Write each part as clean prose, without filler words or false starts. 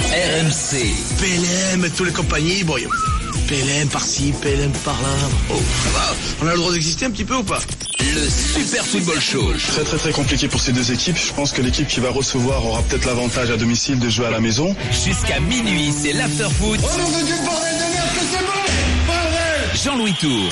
RMC. PLM, tous les compagnies, bon, PLM par-ci, PLM par-là. Oh, ça va. On a le droit d'exister un petit peu ou pas? Le Super Football Show. Très compliqué pour ces deux équipes. Je pense que l'équipe qui va recevoir aura peut-être l'avantage à domicile de jouer à la maison. Jusqu'à minuit, c'est l'after-foot. Oh non, mais du bordel de merde que c'est bon, bordel. Jean-Louis Tour.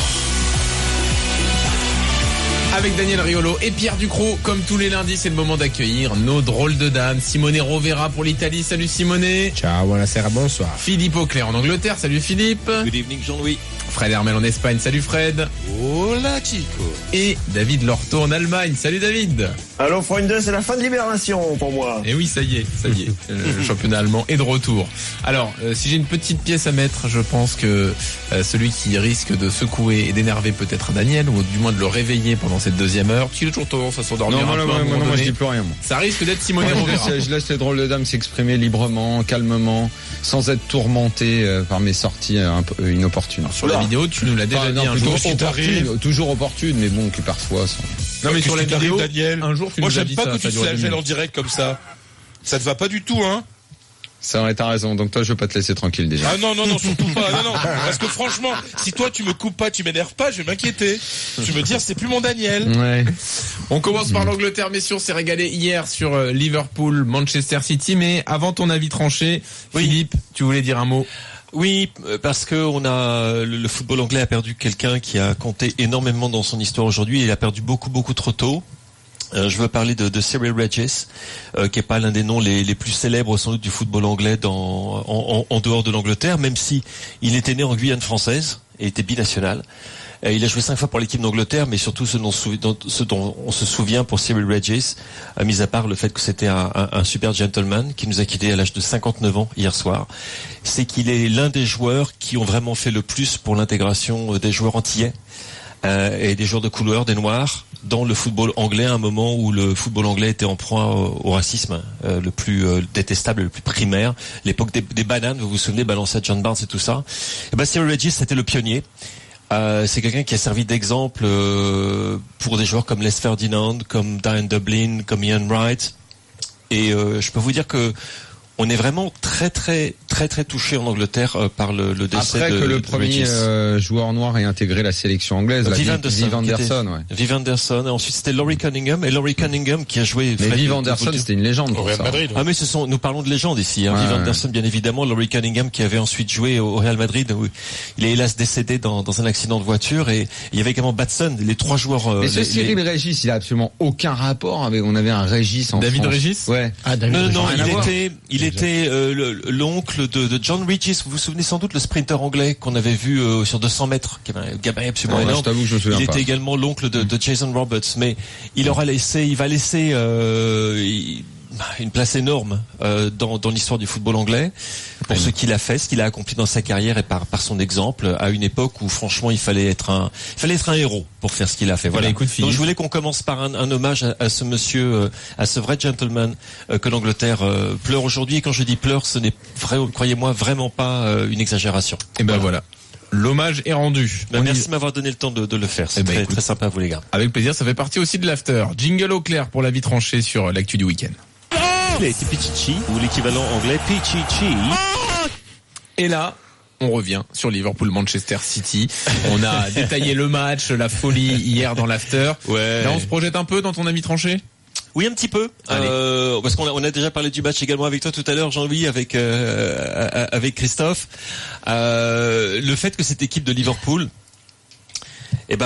Avec Daniel Riolo et Pierre Ducrot, comme tous les lundis, c'est le moment d'accueillir nos drôles de dames. Simone Rovera pour l'Italie, salut Simone. Ciao, buonasera, bonsoir. Philippe Auclair en Angleterre, salut Philippe. Good evening Jean-Louis. Fred Hermel en Espagne, salut Fred. Hola chico. Et David Lorto en Allemagne, salut David. Allô Freunde, c'est la fin de l'hibernation pour moi. Et oui, ça y est. Le championnat allemand est de retour. Alors, si j'ai une petite pièce à mettre, je pense que celui qui risque de secouer et d'énerver peut-être Daniel, ou du moins de le réveiller pendant cette deuxième heure, parce qu'il a toujours tendance à s'endormir un peu. Moi je dis plus rien. Moi. Ça risque d'être Simone Rovera. Je laisse les drôles de dames s'exprimer librement, calmement, sans être tourmenté par mes sorties un peu inopportunes. Alors, sur la vidéo, tu nous l'as déjà dit un jour. Toujours opportune, mais bon, qui parfois sont... Non mais sur la vidéo, Daniel. un jour tu moi nous as j'aime dit pas ça, que tu te flagelles en direct comme ça. Ça te va pas du tout, hein? Ça aurait t'as raison, donc toi je veux pas te laisser tranquille déjà. Ah non, surtout pas, non. Parce que franchement, si toi tu me coupes pas, tu m'énerves pas, je vais m'inquiéter. Je vais me dire, c'est plus mon Daniel. Ouais. On commence par l'Angleterre, messieurs, on s'est régalé hier sur Liverpool, Manchester City, mais avant ton avis tranché, oui. Philippe, tu voulais dire un mot? Oui, parce que le football anglais a perdu quelqu'un qui a compté énormément dans son histoire aujourd'hui. Il a perdu beaucoup trop tôt. Je veux parler de Cyril Regis, qui est pas l'un des noms les plus célèbres sans doute du football anglais en dehors de l'Angleterre, même si il était né en Guyane française et était binational. Il a joué 5 fois pour l'équipe d'Angleterre, mais surtout ce dont on se souvient pour Cyril Regis, mis à part le fait que c'était un super gentleman qui nous a quittés à l'âge de 59 ans hier soir, c'est qu'il est l'un des joueurs qui ont vraiment fait le plus pour l'intégration des joueurs antillais et des joueurs de couleur, des noirs, dans le football anglais, à un moment où le football anglais était en proie au racisme le plus détestable, le plus primaire, l'époque des bananes, vous vous souvenez, balancé à John Barnes et tout ça. Et ben Cyril Regis, c'était le pionnier. C'est quelqu'un qui a servi d'exemple pour des joueurs comme Les Ferdinand, comme Diane Dublin, comme Ian Wright. Et je peux vous dire que on est vraiment très touché en Angleterre par le décès après de que le premier joueur noir ait intégré la sélection anglaise, Viv Anderson, ouais. Viv Anderson. Et ensuite c'était Laurie Cunningham, et Laurie Cunningham qui a joué. Mais Viv Anderson, c'était une légende pour ça. Madrid, ouais. Ah mais nous parlons de légende ici. Hein. Viv Anderson, bien évidemment. Laurie Cunningham qui avait ensuite joué au Real Madrid. Où il est hélas décédé dans un accident de voiture. Et il y avait également Batson, les trois joueurs. Mais ce Cyril Regis, il a absolument aucun rapport avec. On avait un Regis en David France. Regis. Ouais. Ah David. Non, il était l'oncle de John Regis. Vous vous souvenez sans doute le sprinter anglais qu'on avait vu sur 200 mètres, qui avait un gabarit absolument énorme. Je t'avoue que je me souviens il pas. était également l'oncle de Jason Roberts, mais il va laisser une place énorme dans l'histoire du football anglais pour ce qu'il a fait, ce qu'il a accompli dans sa carrière et par son exemple à une époque où franchement il fallait être un héros pour faire ce qu'il a fait. Voilà. Donc je voulais qu'on commence par un hommage à ce monsieur, à ce vrai gentleman que l'Angleterre pleure aujourd'hui. Et quand je dis pleure, ce n'est croyez-moi vraiment pas une exagération. Et ben voilà. L'hommage est rendu. Merci de m'avoir donné le temps de le faire. C'est très sympa à vous les gars. Avec plaisir, ça fait partie aussi de l'after. Jingle au clair pour l'avis tranché sur l'actu du week-end. C'est Pichichi, ou l'équivalent anglais Pichichi. Et là, on revient sur Liverpool-Manchester City. On a détaillé le match, la folie hier dans l'after. Ouais. Là, on se projette un peu dans ton avis tranché? Oui, un petit peu. Parce qu'on a déjà parlé du match également avec toi tout à l'heure, Jean-Louis, avec Christophe. Le fait que cette équipe de Liverpool, elle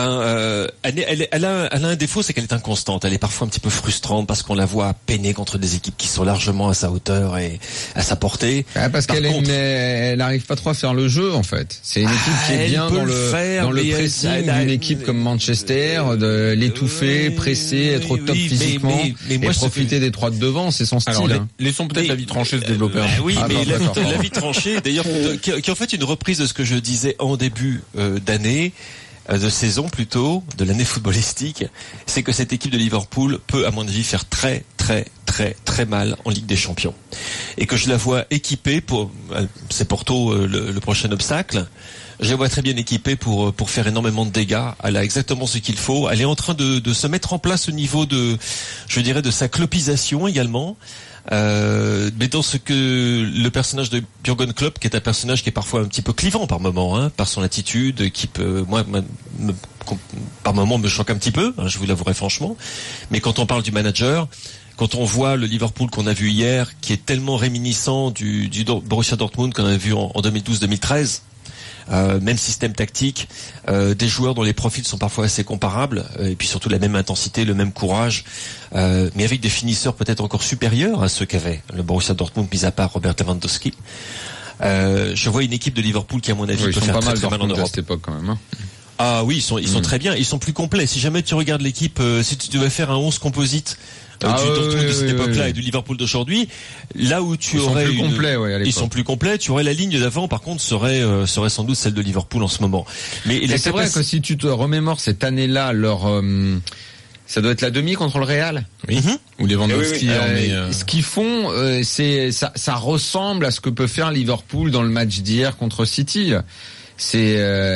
a un défaut, c'est qu'elle est inconstante. Elle est parfois un petit peu frustrante parce qu'on la voit peiner contre des équipes qui sont largement à sa hauteur et à sa portée. Parce elle n'arrive pas trop à faire le jeu, en fait. C'est une équipe qui est bien dans le pressing d'une équipe comme Manchester, de l'étouffer, presser, être au top physiquement, et profiter des trois de devant, c'est son style. Alors, laissons peut-être l'avis tranché se développer. L'avis tranché, d'ailleurs, qui est en fait une reprise de ce que je disais en début d'année, de saison plutôt, de l'année footballistique, c'est que cette équipe de Liverpool peut, à mon avis, faire très mal en Ligue des Champions. Et que je la vois équipée c'est Porto le prochain obstacle. Je la vois très bien équipée pour faire énormément de dégâts. Elle a exactement ce qu'il faut. Elle est en train de se mettre en place au niveau de sa clopisation également. Mais dans ce que le personnage de Jürgen Klopp, qui est un personnage qui est parfois un petit peu clivant par moment, par son attitude, qui peut, par moment me choque un petit peu, je vous l'avouerai franchement. Mais quand on parle du manager, quand on voit le Liverpool qu'on a vu hier, qui est tellement réminiscent du Borussia Dortmund qu'on a vu en 2012-2013, même système tactique, des joueurs dont les profils sont parfois assez comparables, et puis surtout la même intensité, le même courage, mais avec des finisseurs peut-être encore supérieurs à ceux qu'avait le Borussia Dortmund, mis à part Robert Lewandowski. Je vois une équipe de Liverpool qui, à mon avis, peut faire très mal en Europe. À cette époque quand même. Hein. Ah oui, ils sont très bien, ils sont plus complets. Si jamais tu regardes l'équipe, si tu devais faire un 11 composite du Dortmund de cette époque-là et du Liverpool d'aujourd'hui, là où tu aurais ils sont plus complets, tu aurais la ligne d'avant, par contre, serait sans doute celle de Liverpool en ce moment. Mais c'est vrai que si tu te remémores cette année-là, ça doit être la demi contre le Real. Oui. Ou Lewandowski. Ce qu'ils font, ça ressemble à ce que peut faire Liverpool dans le match d'hier contre City. C'est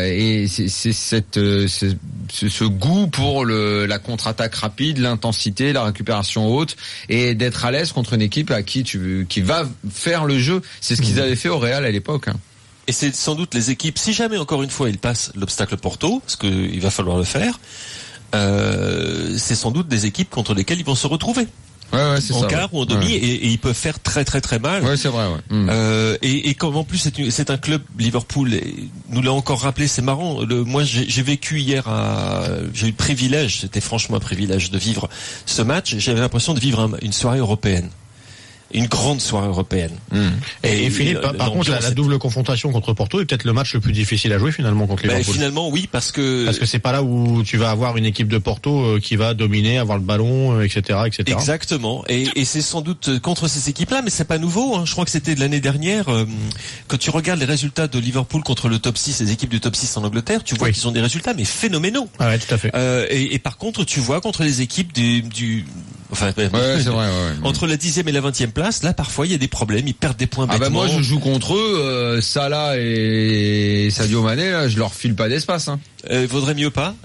ce goût pour la contre-attaque rapide, l'intensité, la récupération haute, et d'être à l'aise contre une équipe à qui va faire le jeu. C'est ce qu'ils avaient fait au Real à l'époque. Et c'est sans doute les équipes, si jamais encore une fois ils passent l'obstacle Porto, parce qu'il va falloir le faire, c'est sans doute des équipes contre lesquelles ils vont se retrouver. C'est en ça, quart ou en demi, et ils peuvent faire très très très mal. Ouais, c'est vrai. Et comme en plus c'est un club, Liverpool, et nous l'a encore rappelé, c'est marrant. Moi j'ai vécu hier j'ai eu le privilège, c'était franchement un privilège de vivre ce match. J'avais l'impression de vivre une soirée européenne. Une grande soirée européenne. Et Philippe, par contre, la double confrontation contre Porto est peut-être le match le plus difficile à jouer finalement contre Liverpool. Finalement, oui, parce que c'est pas là où tu vas avoir une équipe de Porto qui va dominer, avoir le ballon, etc., etc. Exactement. Et c'est sans doute contre ces équipes-là, mais c'est pas nouveau. Je crois que c'était de l'année dernière. Quand tu regardes les résultats de Liverpool contre le top 6, les équipes du top 6 en Angleterre, tu vois qu'ils ont des résultats mais phénoménaux. Ah ouais, tout à fait. Et par contre, tu vois contre les équipes c'est vrai, entre la 10e et la 20e place, là parfois il y a des problèmes, ils perdent des points bêtement. Moi je joue contre eux, Salah et Sadio Mané, là, je leur file pas d'espace. Vaudrait mieux pas.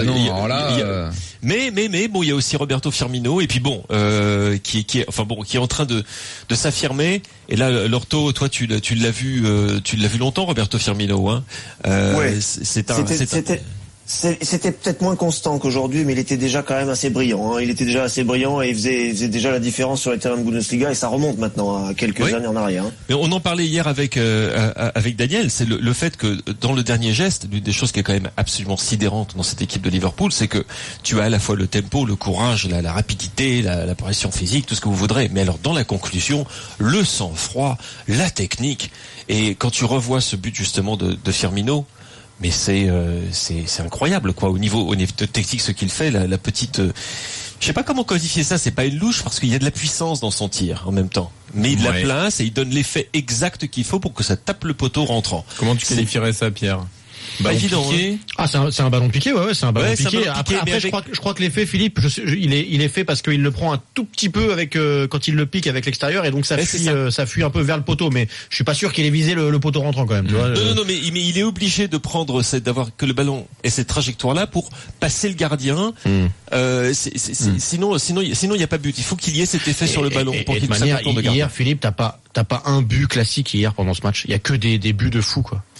Mais bon, il y a aussi Roberto Firmino, et puis qui est en train de s'affirmer. Et là, Lorto, toi tu l'as vu longtemps, Roberto Firmino, hein. C'était peut-être moins constant qu'aujourd'hui, mais il était déjà quand même assez brillant. Il était déjà assez brillant et il faisait déjà la différence sur les terrains de Bundesliga, et ça remonte maintenant à quelques années en arrière. Mais on en parlait hier avec Daniel, c'est le fait que dans le dernier geste, l'une des choses qui est quand même absolument sidérante dans cette équipe de Liverpool, c'est que tu as à la fois le tempo, le courage, la rapidité, la pression physique, tout ce que vous voudrez, mais alors dans la conclusion, le sang-froid, la technique, et quand tu revois ce but justement de Firmino, mais c'est incroyable quoi, au niveau de technique, ce qu'il fait, la petite, je sais pas comment codifier ça, c'est pas une louche parce qu'il y a de la puissance dans son tir en même temps, mais il la place et il donne l'effet exact qu'il faut pour que ça tape le poteau rentrant. Comment tu qualifierais ça, Pierre? Pas évident. C'est un ballon piqué, c'est un ballon piqué. Après, je crois que l'effet, Philippe, il est fait parce qu'il le prend un tout petit peu avec quand il le pique avec l'extérieur, et donc ça fuit un peu vers le poteau. Mais je suis pas sûr qu'il ait visé le poteau rentrant quand même. Tu vois, non, mais il est obligé de prendre d'avoir que le ballon ait cette trajectoire-là pour passer le gardien. Sinon il y a pas but. Il faut qu'il y ait cet effet sur le ballon pour qu'il puisse faire de gardien. Hier, Philippe, t'as pas un but classique hier pendant ce match. Il y a que des buts de fou quoi.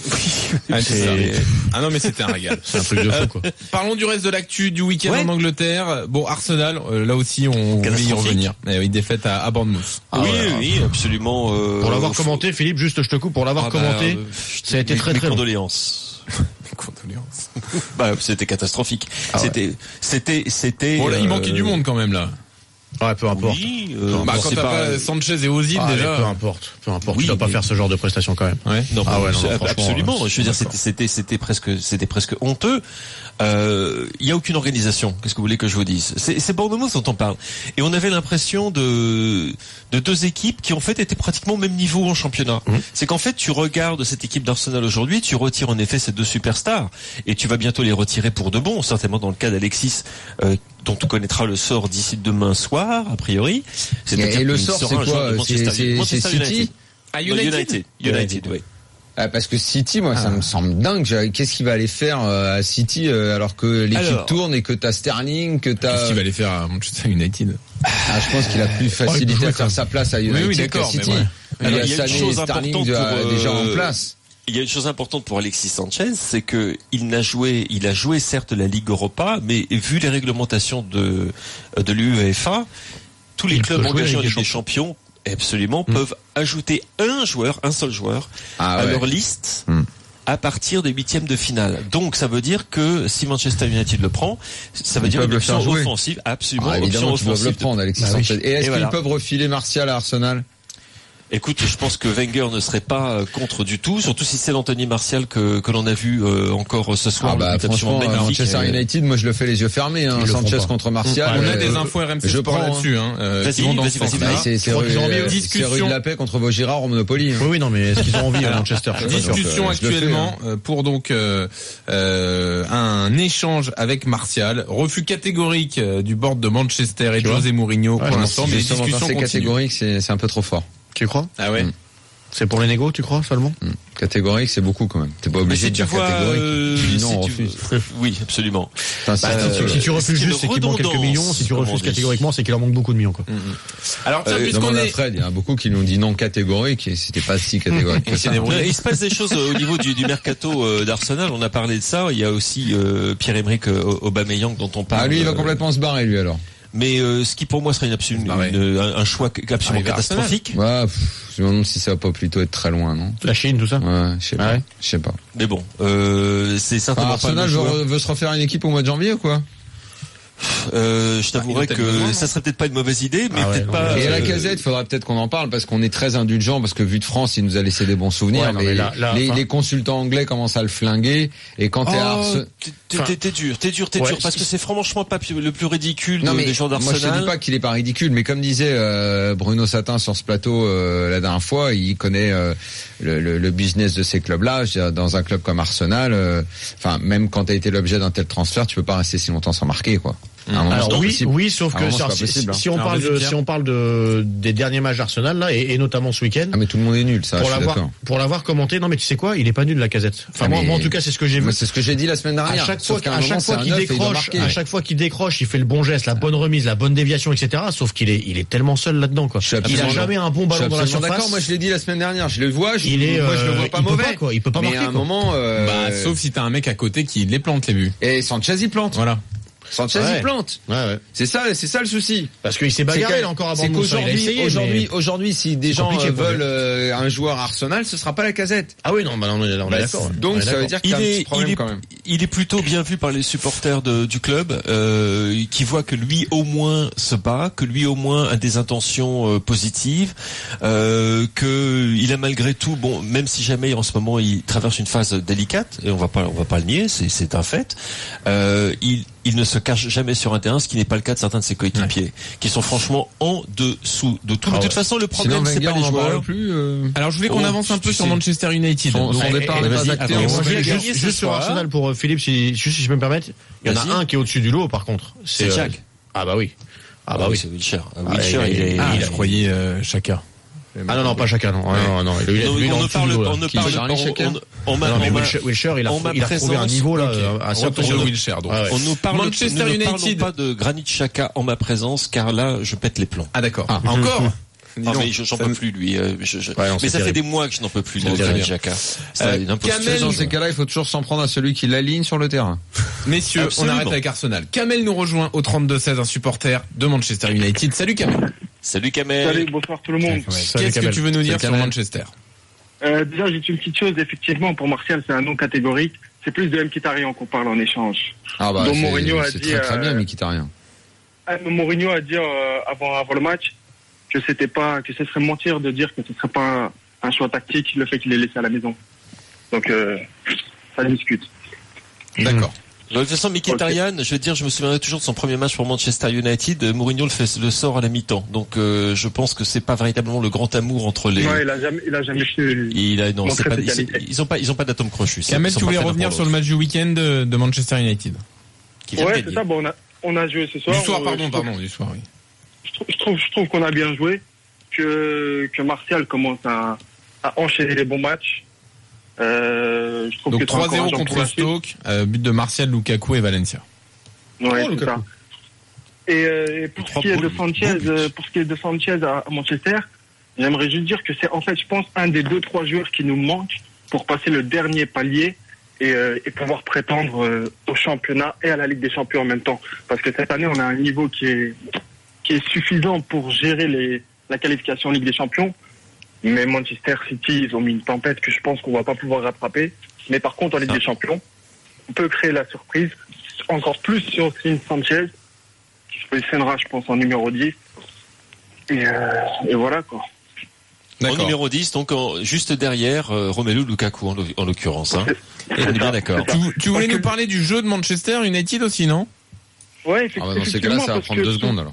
Ah non, mais c'était un régal. C'est un truc de fou quoi. Parlons du reste de l'actu du week-end en Angleterre. Bon, Arsenal, là aussi on voulait y revenir. Défaite à Bournemouth. Oui, absolument. Pour l'avoir commenté, Philippe, juste je te coupe, pour l'avoir commenté, ça a été très très long. Condoléances. C'était catastrophique. C'était. Bon là, il manquait du monde quand même là. Ouais, peu importe. Oui, quand t'as pas Sanchez et Ozil déjà. Peu importe. Oui, tu dois pas faire ce genre de prestation quand même. Ouais. Non, absolument. Je veux dire, c'était presque honteux. Il y a aucune organisation. Qu'est-ce que vous voulez que je vous dise? C'est Bournemouth dont on parle. Et on avait l'impression de deux équipes qui en fait étaient pratiquement au même niveau en championnat. C'est qu'en fait, tu regardes cette équipe d'Arsenal aujourd'hui, tu retires en effet ces deux superstars, et tu vas bientôt les retirer pour de bon, certainement dans le cas d'Alexis, dont tu connaîtras le sort d'ici demain soir, a priori. Et le sort, c'est quoi? C'est City? United, oui. Parce que City, moi, ça me semble dingue. Qu'est-ce qu'il va aller faire à City alors que l'équipe tourne et que t'as Sterling, que t'as... Qu'est-ce qu'il va aller faire à Manchester United? Je pense qu'il a plus facilité à faire sa place à United qu'à City. Il y a Sané et Sterling déjà en place. Il y a une chose importante pour Alexis Sanchez, c'est que il a joué certes la Ligue Europa, mais vu les réglementations de l'UEFA, tous les clubs engagés en Ligue des Champions, absolument, peuvent ajouter un seul joueur à leur liste à partir des 8e de finale. Donc ça veut dire que si Manchester United le prend, ça veut dire une option offensive, absolument. Évidemment qu'ils doivent le prendre, Alexis Sanchez. Et est-ce qu'ils peuvent refiler Martial à Arsenal? Écoute, je pense que Wenger ne serait pas contre du tout, surtout si c'est l'Anthony Martial que l'on a vu encore ce soir. Franchement, Manchester United, moi je le fais les yeux fermés. Sanchez contre Martial. On a des infos RMC Sport là-dessus. Vas-y. C'est rue de la Paix contre Vaugirard au Monopoly. Oui, non, mais est-ce qu'ils ont envie à Manchester? Discussion actuellement pour donc un échange avec Martial. Refus catégorique du board de Manchester et José Mourinho pour l'instant, mais discussion continue. Catégorique, c'est un peu trop fort. Tu crois? Ah ouais. C'est pour les négos, tu crois, seulement? Catégorique, c'est beaucoup quand même. T'es pas obligé de dire catégorique. Tu dis non, on refuse. Oui, absolument. Si tu refuses juste, c'est qu'il manque quelques millions. Si tu refuses catégoriquement, c'est qu'il en manque beaucoup de millions, quoi. Alors, puisqu'on est... Fred, il y en a beaucoup qui nous ont dit non catégorique et c'était pas si catégorique. Il se passe des choses au niveau du mercato d'Arsenal. On a parlé de ça. Il y a aussi Pierre-Emerick Aubameyang dont on parle. Ah, lui, il va complètement se barrer, lui, alors. Mais ce qui pour moi serait un choix absolument catastrophique. Je me demande si ça va pas plutôt être très loin, non? La Chine, tout ça? Ouais, je sais pas. Mais bon, c'est certainement Arsenal veut se refaire une équipe au mois de janvier ou quoi? Je t'avouerais que ça serait peut-être pas une mauvaise idée, mais peut-être pas. Et à la Casette, faudra peut-être qu'on en parle parce qu'on est très indulgent parce que vu de France, il nous a laissé des bons souvenirs. Les consultants anglais commencent à le flinguer et quand t'es dur parce que c'est franchement pas le plus ridicule des gens d'Arsenal. Moi je te dis pas qu'il est pas ridicule, mais comme disait Bruno Satin sur ce plateau la dernière fois, il connaît le business de ces clubs-là. Dans un club comme Arsenal, même quand t'as été l'objet d'un tel transfert, tu peux pas rester si longtemps sans marquer, quoi. Alors oui, sauf que si on parle des derniers matchs d'Arsenal là et notamment ce week-end. Ah mais tout le monde est nul, ça. Pour l'avoir commenté, non mais tu sais quoi, il est pas nul Lacazette. Enfin moi en tout cas c'est ce que j'ai vu. C'est ce que j'ai dit la semaine dernière. À chaque fois qu'il décroche, il fait le bon geste, la bonne remise, la bonne déviation, etc. Sauf qu'il est tellement seul là-dedans, quoi. Il a jamais un bon ballon dans la surface. D'accord, moi je l'ai dit la semaine dernière. Je le vois, je le vois pas mauvais. Il peut pas marquer. Mais à un moment, sauf si t'as un mec à côté qui les plante les buts. Et Sanchez il plante. Voilà. Sanchez il plante. Ouais. C'est ça le souci. Parce qu'il s'est bagarré encore avant. Aujourd'hui, si des gens veulent un joueur Arsenal, ce sera pas Lacazette. Ah oui, non, on est d'accord. Donc ça veut dire qu'il y a un petit problème quand même. Il est plutôt bien vu par les supporters du club, qui voient que lui au moins se bat, que lui au moins a des intentions positives, que il a malgré tout, même si jamais en ce moment il traverse une phase délicate, et on va pas le nier, c'est un fait. Il ne se cache jamais sur un terrain, ce qui n'est pas le cas de certains de ses coéquipiers, qui sont franchement en dessous de tout. De toute façon, le problème, c'est pas les joueurs. Alors, je voulais qu'on avance un peu sur Manchester United. Son départ n'est pas acté. Juste sur Arsenal pour Philippe, si je peux me permettre, il y en a un qui est au-dessus du lot, par contre. C'est Jack. Ah bah oui. C'est Wilshere. Je croyais Chaka. Ah non, pas chacun, non. Wilshere, il a trouvé un niveau là, à certain de Wilshere. On nous parle pas de Granit Xhaka en ma présence, car là, je pète les plombs. Ah d'accord. Encore? Ah mais j'en peux plus lui. Mais ça fait des mois que je n'en peux plus de Granit Xhaka. Dans ces cas-là, il faut toujours s'en prendre à celui qui l'aligne sur le terrain. Messieurs, on arrête avec Arsenal. Kamel nous rejoint au 32-16, un supporter de Manchester United. Salut Kamel. Salut Kamel. Salut, bonsoir tout le monde. Qu'est-ce que tu veux nous dire sur Manchester? Déjà, j'ai une petite chose. Effectivement, pour Martial, c'est un non catégorique. C'est plus de Mkhitaryan qu'on parle en échange. Ah bah, c'est très bien Mkhitaryan. Mourinho a dit avant le match que ce serait mentir de dire que ce serait pas un choix tactique le fait qu'il ait laissé à la maison. Donc ça discute. D'accord. De toute façon, Mkhitaryan, je veux dire, je me souviendrai toujours de son premier match pour Manchester United. Mourinho le sort à la mi-temps. Donc, je pense que c'est pas véritablement le grand amour entre les. Ouais, il a jamais pu. Ils ont pas d'atome crochu. Kamel, tu voulais revenir sur le match du week-end de Manchester United? Ouais, c'est ça. Bon, on a joué ce soir. Du soir, du soir, oui. Je trouve qu'on a bien joué, que Martial commence à enchaîner les bons matchs. Je trouve donc que 3-0 contre Stoke, but de Martial, Lukaku et Valencia. Ouais, c'est ça. Et pour ce qui est de Sanchez à Manchester, j'aimerais juste dire que c'est en fait, je pense, un des 2-3 joueurs qui nous manque pour passer le dernier palier et pouvoir prétendre au championnat et à la Ligue des Champions en même temps. Parce que cette année, on a un niveau qui est suffisant pour gérer la qualification Ligue des Champions. Mais Manchester City, ils ont mis une tempête que je pense qu'on va pas pouvoir rattraper. Mais par contre, en Ligue des Champions, on peut créer la surprise. Encore plus si on signe Sanchez, qui se positionnera, je pense, en numéro 10. Et voilà, quoi. En numéro 10, donc juste derrière Romelu Lukaku en l'occurrence. Hein. Et on est bien d'accord. Tu voulais nous parler du jeu de Manchester United aussi, non? Ouais, effectivement. Dans ces cas-là, ça va prendre 2 secondes alors.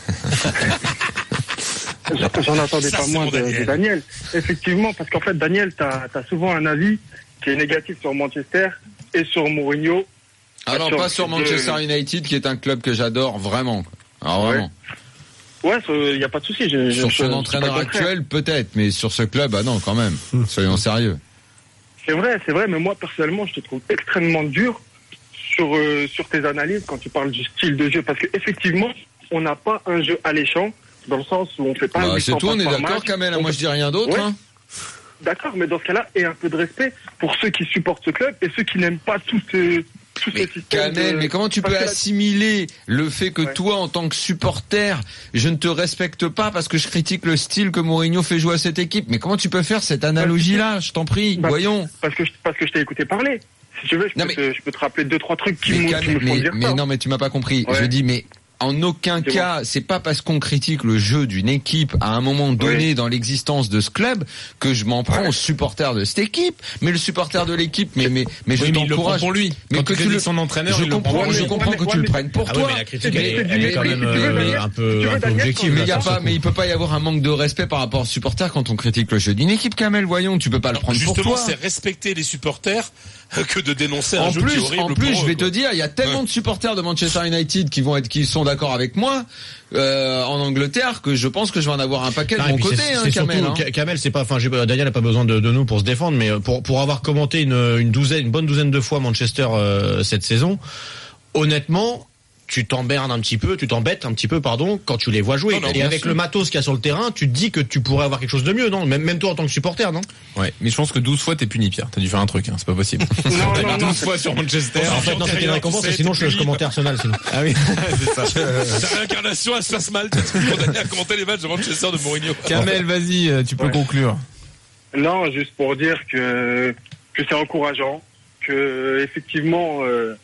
J'en attendais pas moins de Daniel. Effectivement, parce qu'en fait, Daniel, t'as souvent un avis qui est négatif sur Manchester et sur Mourinho. Alors pas sur Manchester United, qui est un club que j'adore vraiment. Alors vraiment. Ouais, il n'y a pas de souci. Sur son entraîneur actuel, peut-être, mais sur ce club, non, quand même. Soyons sérieux. C'est vrai, mais moi, personnellement, je te trouve extrêmement dur sur tes analyses quand tu parles du style de jeu, parce qu'effectivement, on n'a pas un jeu alléchant, dans le sens où on fait pas... c'est tout, on est d'accord, Kamel, moi je dis rien d'autre. Ouais. Hein. D'accord, mais dans ce cas-là, et un peu de respect pour ceux qui supportent ce club et ceux qui n'aiment pas tout ce système. Kamel, mais comment tu peux assimiler le fait que toi, en tant que supporter, je ne te respecte pas parce que je critique le style que Mourinho fait jouer à cette équipe? Mais comment tu peux faire cette analogie-là? Je t'en prie, voyons. Parce que je t'ai écouté parler. Si tu veux, je peux te rappeler 2-3 trucs qui me font dire ça. Mais non, mais tu m'as pas compris. Ouais. Je dis, mais en aucun cas, c'est pas parce qu'on critique le jeu d'une équipe à un moment donné dans l'existence de ce club que je m'en prends aux supporters de cette équipe. Mais le supporter de l'équipe, mais je t'encourage. Pour lui. Mais quand que tu son entraîneur, je comprends que tu le prennes pour toi. Mais la critique, elle est quand même un peu objective. Mais il peut pas y avoir un manque de respect par rapport aux supporters quand on critique le jeu d'une équipe, Kamel. Voyons, tu peux pas le prendre pour toi. Justement, c'est respecter les supporters que de dénoncer un jeu qui est horrible. En plus, je vais te dire, il y a tellement de supporters de Manchester United qui sont d'accord avec moi en Angleterre que je pense que je vais en avoir un paquet de mon côté, Kamel. Kamel, c'est pas, Daniel n'a pas besoin de nous pour se défendre, mais pour avoir commenté une bonne douzaine de fois Manchester cette saison, honnêtement, tu t'embêtes un petit peu, quand tu les vois jouer. Et avec le matos qu'il y a sur le terrain, tu te dis que tu pourrais avoir quelque chose de mieux, non? Même toi en tant que supporter, non? Ouais, mais je pense que 12 fois t'es puni, Pierre. T'as dû faire un truc, c'est pas possible. Non, 12 fois sur Manchester. En fait, non, c'était une récompense, sinon je commentais Arsenal, sinon. Ah oui, c'est ça. Ta réincarnation, elle se passe mal. Tu es condamné à commenter les matchs de Manchester de Mourinho. Kamel, vas-y, tu peux conclure. Non, juste pour dire que c'est encourageant, que effectivement,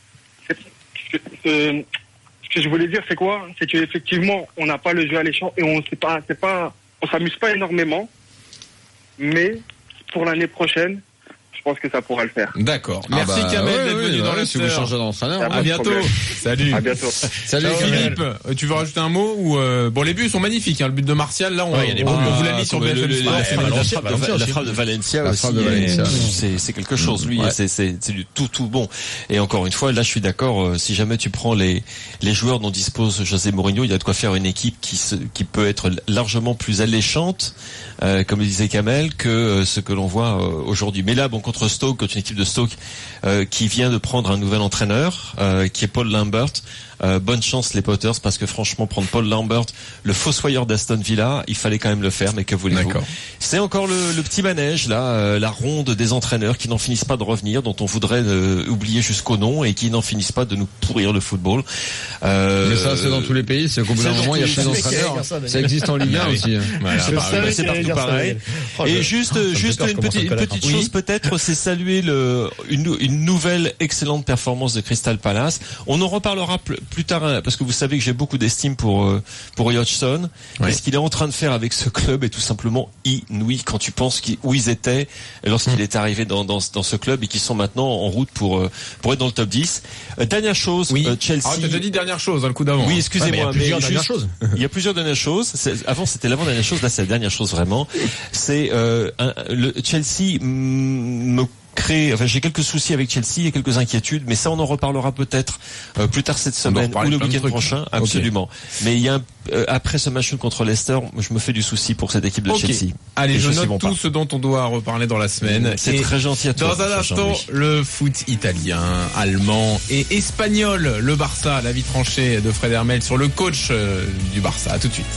ce que je voulais dire, c'est quoi? C'est qu'effectivement, on n'a pas le jeu alléchant et on s'amuse pas énormément. Mais pour l'année prochaine, je pense que ça pourra le faire. D'accord. Merci Kamel d'être venu dans le si vous changez d'entraîneur. À bientôt. Salut. À bientôt. Salut Philippe. Tu veux rajouter un mot ou bon, les buts sont magnifiques. Le but de Martial, là, on vous l'a mis sur BFM Sport. La frappe de Valencia aussi, c'est quelque chose. Lui, c'est du tout bon. Et encore une fois, là, je suis d'accord. Si jamais tu prends les joueurs dont dispose José Mourinho, il y a de quoi faire une équipe qui peut être largement plus alléchante, comme le disait Kamel, que ce que l'on voit aujourd'hui. Mais là, bon, contre Stoke, contre une équipe de Stoke qui vient de prendre un nouvel entraîneur, qui est Paul Lambert. Bonne chance les Potters, parce que franchement, prendre Paul Lambert, le fossoyeur d'Aston Villa, il fallait quand même le faire, mais que voulez-vous? C'est encore le petit manège là, la ronde des entraîneurs qui n'en finissent pas de revenir, dont on voudrait oublier jusqu'au nom et qui n'en finissent pas de nous pourrir le football. Mais ça, c'est dans tous les pays, c'est qu'au bout d'un moment, il y a plus d'entraîneurs. Ça existe en Ligue 1 aussi. C'est partout pareil. Et juste une petite chose peut-être, c'est saluer une nouvelle excellente performance de Crystal Palace. On en reparlera plus tard, parce que vous savez que j'ai beaucoup d'estime pour Hodgson. Et ce qu'il est en train de faire avec ce club est tout simplement inouï quand tu penses où ils étaient lorsqu'il est arrivé dans ce club et qui sont maintenant en route pour être dans le top 10. Dernière chose, Chelsea. Ah, t'as dit dernière chose, le coup d'avant. Oui, excusez-moi. Il y a plusieurs dernières choses. Il y a plusieurs dernières choses. Avant, c'était l'avant-dernière chose. Là, c'est la dernière chose vraiment. C'est le Chelsea me j'ai quelques soucis avec Chelsea et quelques inquiétudes, mais ça on en reparlera peut-être plus tard cette semaine ou le week-end prochain, absolument. Okay. Mais il y a après ce match contre Leicester, je me fais du souci pour cette équipe de Chelsea. Allez, je note tout ce dont on doit reparler dans la semaine. C'est très gentil à toi. Dans un instant, le foot italien, allemand et espagnol, le Barça, l'avis tranché de Fred Hermel sur le coach du Barça. À tout de suite.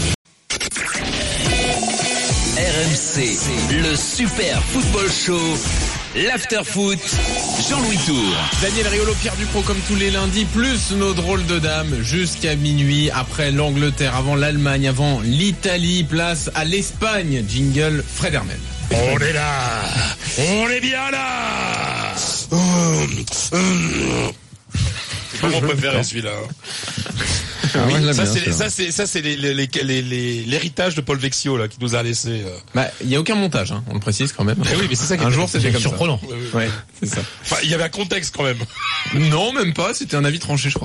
RMC, le Super Football Show, l'Afterfoot, Jean-Louis Tour. Daniel Riolo, Pierre Dupro comme tous les lundis, plus nos drôles de dames jusqu'à minuit. Après l'Angleterre, avant l'Allemagne, avant l'Italie, place à l'Espagne. Jingle Fred Hermel. On est là, on est bien là. C'est pas mon préféré celui-là. Ça c'est l'héritage de Paul Vexio là qui nous a laissé. Il y a aucun montage, on le précise quand même. Oui, mais c'est ça qui un jour c'était comme surprenant. Ça. Ouais, c'est ça. Enfin, il y avait un contexte quand même. Non, même pas. C'était un avis tranché, je crois.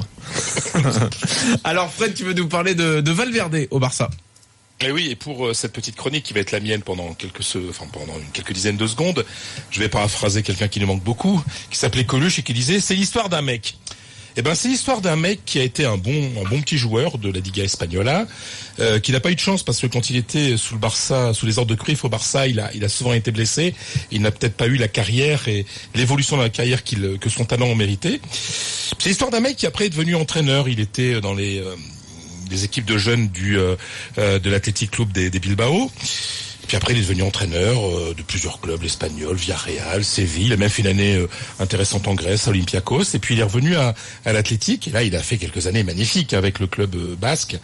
Alors Fred, tu veux nous parler de Valverde au Barça? Et oui, et pour cette petite chronique qui va être la mienne pendant quelques dizaines de secondes, je vais paraphraser quelqu'un qui nous manque beaucoup, qui s'appelait Coluche et qui disait c'est l'histoire d'un mec. Eh ben c'est l'histoire d'un mec qui a été un bon petit joueur de la Liga Espagnola, qui n'a pas eu de chance parce que quand il était sous le Barça, sous les ordres de Cruyff au Barça, il a souvent été blessé. Il n'a peut-être pas eu la carrière et l'évolution de la carrière que son talent méritait. C'est l'histoire d'un mec qui après est devenu entraîneur. Il était dans les équipes de jeunes de l'Athletic Club des Bilbao. Puis après, il est devenu entraîneur de plusieurs clubs espagnols, Villarreal, Séville. Il a même fait une année intéressante en Grèce, à Olympiakos. Et puis il est revenu à l'Athletic. Et là, il a fait quelques années magnifiques avec le club basque.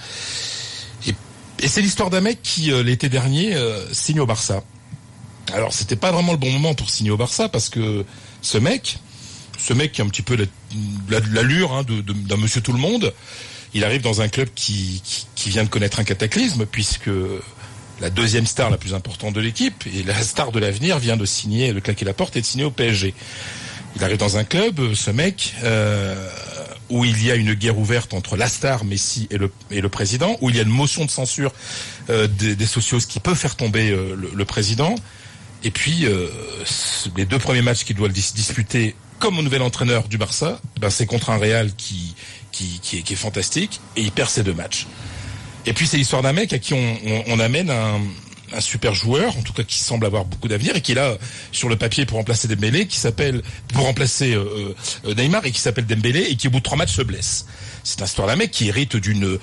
Et c'est l'histoire d'un mec qui, l'été dernier, signe au Barça. Alors, c'était pas vraiment le bon moment pour signer au Barça parce que ce mec qui a un petit peu l'allure d'un monsieur tout le monde, il arrive dans un club qui vient de connaître un cataclysme puisque la deuxième star la plus importante de l'équipe et la star de l'avenir vient de claquer la porte et de signer au PSG. Il arrive dans un club, ce mec, où il y a une guerre ouverte entre la star Messi et le président, où il y a une motion de censure des socios qui peut faire tomber le président. Et puis les deux premiers matchs qu'il doit disputer comme nouvel entraîneur du Barça, c'est contre un Real qui est fantastique et il perd ces deux matchs. Et puis c'est l'histoire d'un mec à qui on amène un super joueur, en tout cas qui semble avoir beaucoup d'avenir et qui est là sur le papier pour remplacer Dembélé, Neymar et qui s'appelle Dembélé et qui au bout de 3 matchs se blesse. C'est l'histoire d'un mec qui hérite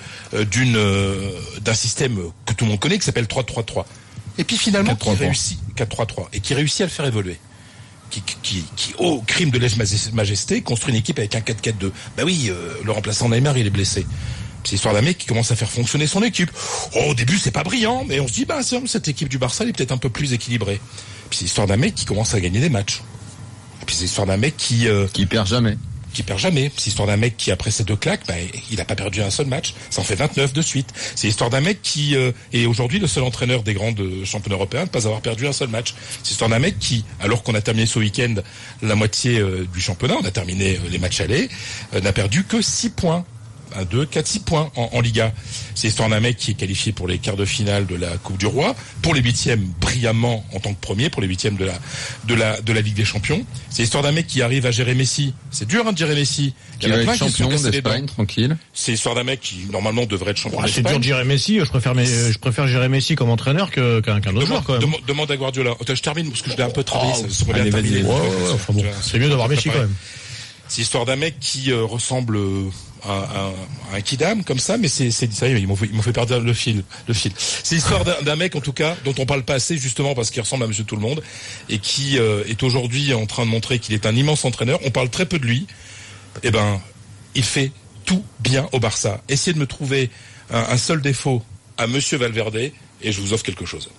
d'un système que tout le monde connaît qui s'appelle 3-3-3. Et puis finalement 4-3-3. Qui réussit 4-3-3 et qui réussit à le faire évoluer. Qui au crime de lèse-majesté construit une équipe avec un 4-4-2. Le remplaçant Neymar il est blessé. C'est l'histoire d'un mec qui commence à faire fonctionner son équipe. Au début, c'est pas brillant, mais on se dit, cette équipe du Barça, elle est peut-être un peu plus équilibrée. Puis c'est l'histoire d'un mec qui commence à gagner des matchs. Et puis c'est l'histoire d'un mec qui perd jamais. C'est l'histoire d'un mec qui, après ces deux claques, il a pas perdu un seul match. Ça en fait 29 de suite. C'est l'histoire d'un mec qui est aujourd'hui le seul entraîneur des grands championnats européens à ne pas avoir perdu un seul match. C'est l'histoire d'un mec qui, alors qu'on a terminé ce week-end la moitié du championnat, on a terminé les matchs allés, n'a perdu que 6 points. 1, 2, 4, 6 points en Liga. C'est l'histoire d'un mec qui est qualifié pour les quarts de finale de la Coupe du Roi, pour les huitièmes brillamment en tant que premier, pour les huitièmes de la Ligue des Champions. C'est l'histoire d'un mec qui arrive à gérer Messi. C'est dur de gérer Messi. Qui va être champion d'Espagne, tranquille. C'est l'histoire d'un mec qui normalement devrait être champion d'Espagne. C'est dur de gérer Messi. Je préfère gérer Messi comme entraîneur qu'un autre joueur quand même. Demande à Guardiola. Je termine parce que je l'ai un peu travaillé. C'est mieux d'avoir Messi quand même. C'est l'histoire d'un mec qui ressemble à un kidam comme ça, mais ça y est, ils m'ont fait perdre le fil. C'est l'histoire d'un mec en tout cas dont on parle pas assez justement parce qu'il ressemble à Monsieur Tout le Monde et qui est aujourd'hui en train de montrer qu'il est un immense entraîneur. On parle très peu de lui. Il fait tout bien au Barça. Essayez de me trouver un seul défaut à Monsieur Valverde et je vous offre quelque chose.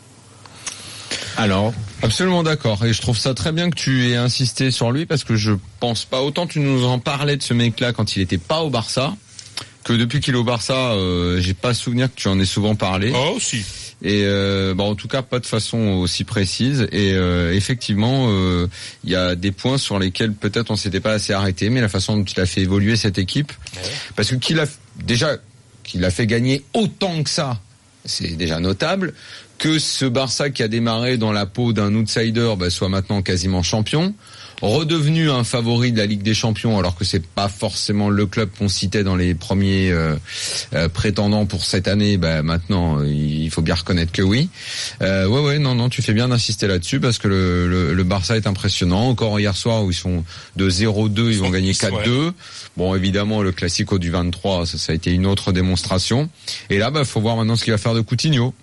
Alors, absolument d'accord. Et je trouve ça très bien que tu aies insisté sur lui parce que je pense pas autant tu nous en parlais de ce mec-là quand il était pas au Barça que depuis qu'il est au Barça, j'ai pas souvenir que tu en aies souvent parlé. Oh, si. Et en tout cas pas de façon aussi précise. Et effectivement, il y a des points sur lesquels peut-être on s'était pas assez arrêté, mais la façon dont il a fait évoluer cette équipe, parce que qu'il a fait gagner autant que ça, c'est déjà notable. que ce Barça qui a démarré dans la peau d'un outsider soit maintenant quasiment champion, redevenu un favori de la Ligue des Champions, alors que c'est pas forcément le club qu'on citait dans les premiers prétendants pour cette année. Maintenant, il faut bien reconnaître que oui. Non, tu fais bien d'insister là-dessus parce que le Barça est impressionnant. Encore hier soir où ils sont de 0-2, ils vont gagner 4-2. Bon, évidemment, le Classico du 23, ça a été une autre démonstration. Et là, faut voir maintenant ce qu'il va faire de Coutinho.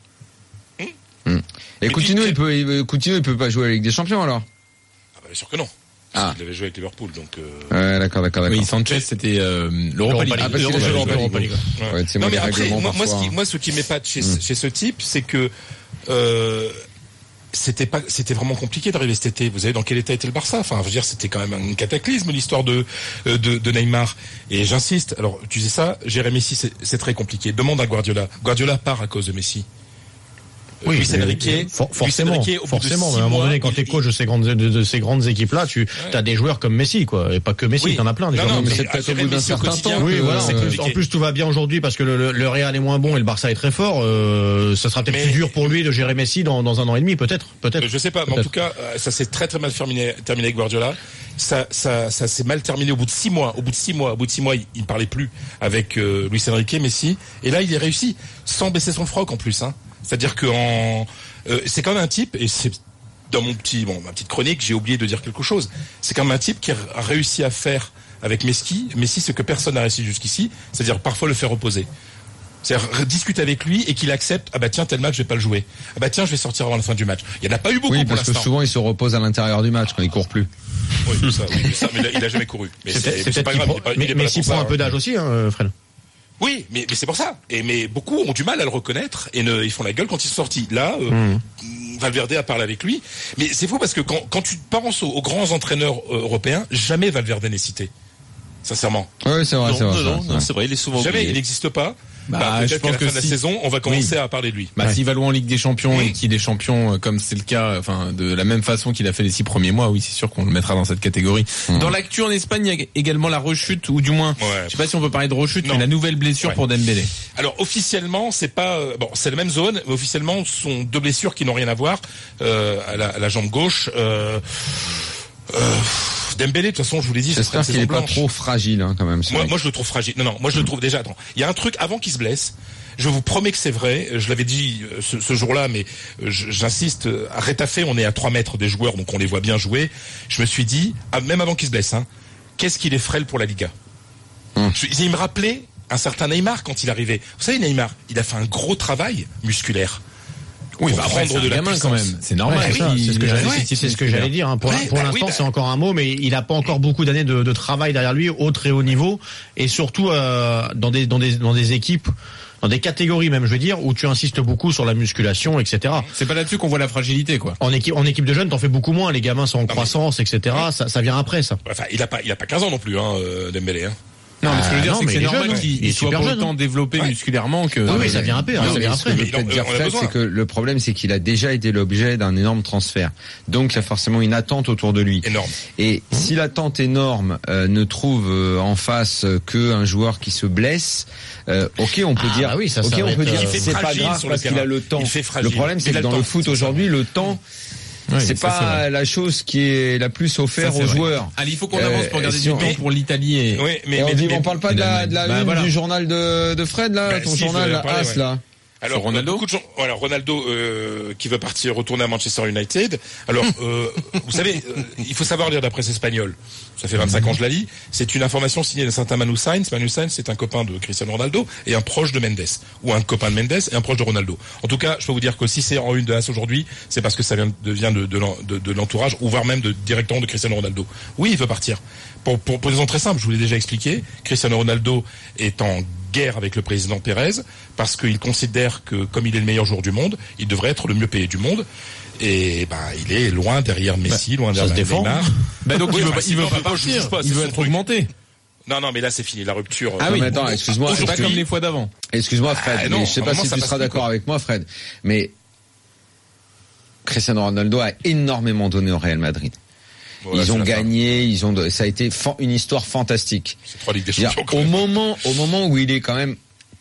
Et Coutinho, il peut pas jouer à la Ligue des Champions alors? Bien sûr que non. Il avait joué avec Liverpool, donc. D'accord. Oui, Sanchez, c'était l'Europa League. L'Europa League. Non, mais après, moi, ce qui m'épate chez ce type, c'est que c'était vraiment compliqué d'arriver cet été. Vous savez dans quel état était le Barça? Enfin, je veux dire, c'était quand même un cataclysme l'histoire de Neymar. Et j'insiste. Alors, tu sais ça, gérer Messi, c'est très compliqué. Demande à Guardiola. Guardiola part à cause de Messi. Oui, Luis Enrique, forcément. Mais à un moment donné, quand t'es coach de ces grandes équipes-là, t'as des joueurs comme Messi, quoi. Et pas que Messi, t'en as plein, des joueurs comme Messi. C'est peut-être au bout d'un certain temps. Oui, voilà. En plus, tout va bien aujourd'hui parce que le Real est moins bon et le Barça est très fort. Ça sera peut-être plus dur pour lui de gérer Messi dans un an et demi, peut-être. Je sais pas, mais en tout cas, ça s'est très très mal terminé avec Guardiola. Ça s'est mal terminé au bout de 6 mois. Au bout de 6 mois, il ne parlait plus avec Luis Enrique, Messi. Et là, il est réussi sans baisser son froc en plus, hein. C'est-à-dire que c'est quand même un type, et c'est dans ma petite chronique, j'ai oublié de dire quelque chose. C'est quand même un type qui a réussi à faire avec Messi ce que personne n'a réussi jusqu'ici, c'est-à-dire parfois le faire reposer. C'est-à-dire discuter avec lui et qu'il accepte, tiens, tel match je vais pas le jouer. Tiens, je vais sortir avant la fin du match. Il y en a pas eu beaucoup pour l'instant. Oui, parce que souvent il se repose à l'intérieur du match quand il court plus. Oui, ça, mais il a jamais couru. Mais c'est pas grave. Mais s'il prend un peu d'âge aussi, Fred. Oui, mais c'est pour ça. Mais beaucoup ont du mal à le reconnaître et ils font la gueule quand ils sont sortis. Là, Valverde a parlé avec lui. Mais c'est fou parce que quand tu penses aux grands entraîneurs européens, jamais Valverde n'est cité. Sincèrement. Oui, c'est vrai. C'est vrai, il est souvent jamais, oublié. il n'existe pas. Peut-être qu'à la fin de la saison, on va commencer à parler de lui. S'il va loin en Ligue des Champions et qu'il est champion, comme c'est le cas, de la même façon qu'il a fait les 6 premiers mois, oui, c'est sûr qu'on le mettra dans cette catégorie. Dans l'actu en Espagne, il y a également la rechute, ou du moins, je sais pas si on peut parler de rechute, mais la nouvelle blessure pour Dembélé. Alors, officiellement, c'est pas, c'est la même zone, mais officiellement, ce sont 2 blessures qui n'ont rien à voir, à la jambe gauche, Dembélé, de toute façon, je vous l'ai dit, j'espère qu'il est pas trop fragile, quand même. Moi, je le trouve fragile. Non, moi, je le trouve déjà. Attends, il y a un truc avant qu'il se blesse. Je vous promets que c'est vrai. Je l'avais dit ce jour-là, mais j'insiste. À Retafe, on est à 3 mètres des joueurs, donc on les voit bien jouer. Je me suis dit, même avant qu'il se blesse, qu'est-ce qu'il est frêle pour la Liga. Il me rappelait un certain Neymar quand il arrivait. Vous savez, Neymar, il a fait un gros travail musculaire. Oui, après, c'est un gamin quand même. C'est normal. C'est ce que j'allais dire. Pour l'instant, c'est encore un mot, mais il a pas encore beaucoup d'années de travail derrière lui, au très haut niveau, et surtout dans des équipes, dans des catégories même, je veux dire, où tu insistes beaucoup sur la musculation, etc. C'est pas là-dessus qu'on voit la fragilité, quoi. En équipe de jeunes, t'en fais beaucoup moins. Les gamins sont en croissance, etc. Ça vient après, ça. Enfin, il a pas 15 ans non plus, Dembélé. Non, mais ce que je veux dire, c'est que c'est normal qu'il soit pas autant développé musculairement que... Oui, ça vient après. Ça vient après. C'est que le problème, c'est qu'il a déjà été l'objet d'un énorme transfert. Donc, il y a forcément une attente autour de lui. Énorme. Et si l'attente énorme ne trouve en face qu'un joueur qui se blesse, on peut dire... oui, ça on peut dire c'est pas grave parce qu'il a le temps. Le problème, c'est que dans le foot aujourd'hui, le temps... c'est pas la chose qui est la plus offerte aux joueurs. Allez, il faut qu'on avance pour garder du temps pour l'Italie. On parle pas de la une du journal de Fred, là, ton journal, la As, là. Alors Ronaldo, Ronaldo qui veut retourner à Manchester United. Alors vous savez, il faut savoir lire la presse espagnole. Ça fait 25 ans que je la lis. C'est une information signée d'un certain Manu Sainz. Manu Sainz, c'est un copain de Cristiano Ronaldo et un proche de Mendes, ou un copain de Mendes et un proche de Ronaldo. En tout cas, je peux vous dire que si c'est en une de As aujourd'hui, c'est parce que ça vient de l'entourage, ou voire même directement de Cristiano Ronaldo. Oui, il veut partir. Pour des raisons très simples, je vous l'ai déjà expliqué. Cristiano Ronaldo est en guerre avec le président Pérez parce qu'il considère que comme il est le meilleur joueur du monde, il devrait être le mieux payé du monde. Et il est loin derrière Messi, loin derrière Neymar. Donc il veut pas partir, il veut être augmenté. Non, mais là c'est fini, la rupture. Ah oui, mais attends, excuse-moi, c'est pas comme les fois d'avant. Excuse-moi Fred, mais je sais pas si tu seras d'accord avec moi Fred, mais Cristiano Ronaldo a énormément donné au Real Madrid. Ils ont gagné, ça a été une histoire fantastique. C'est 3 Ligues des Champions. Au moment où il est quand même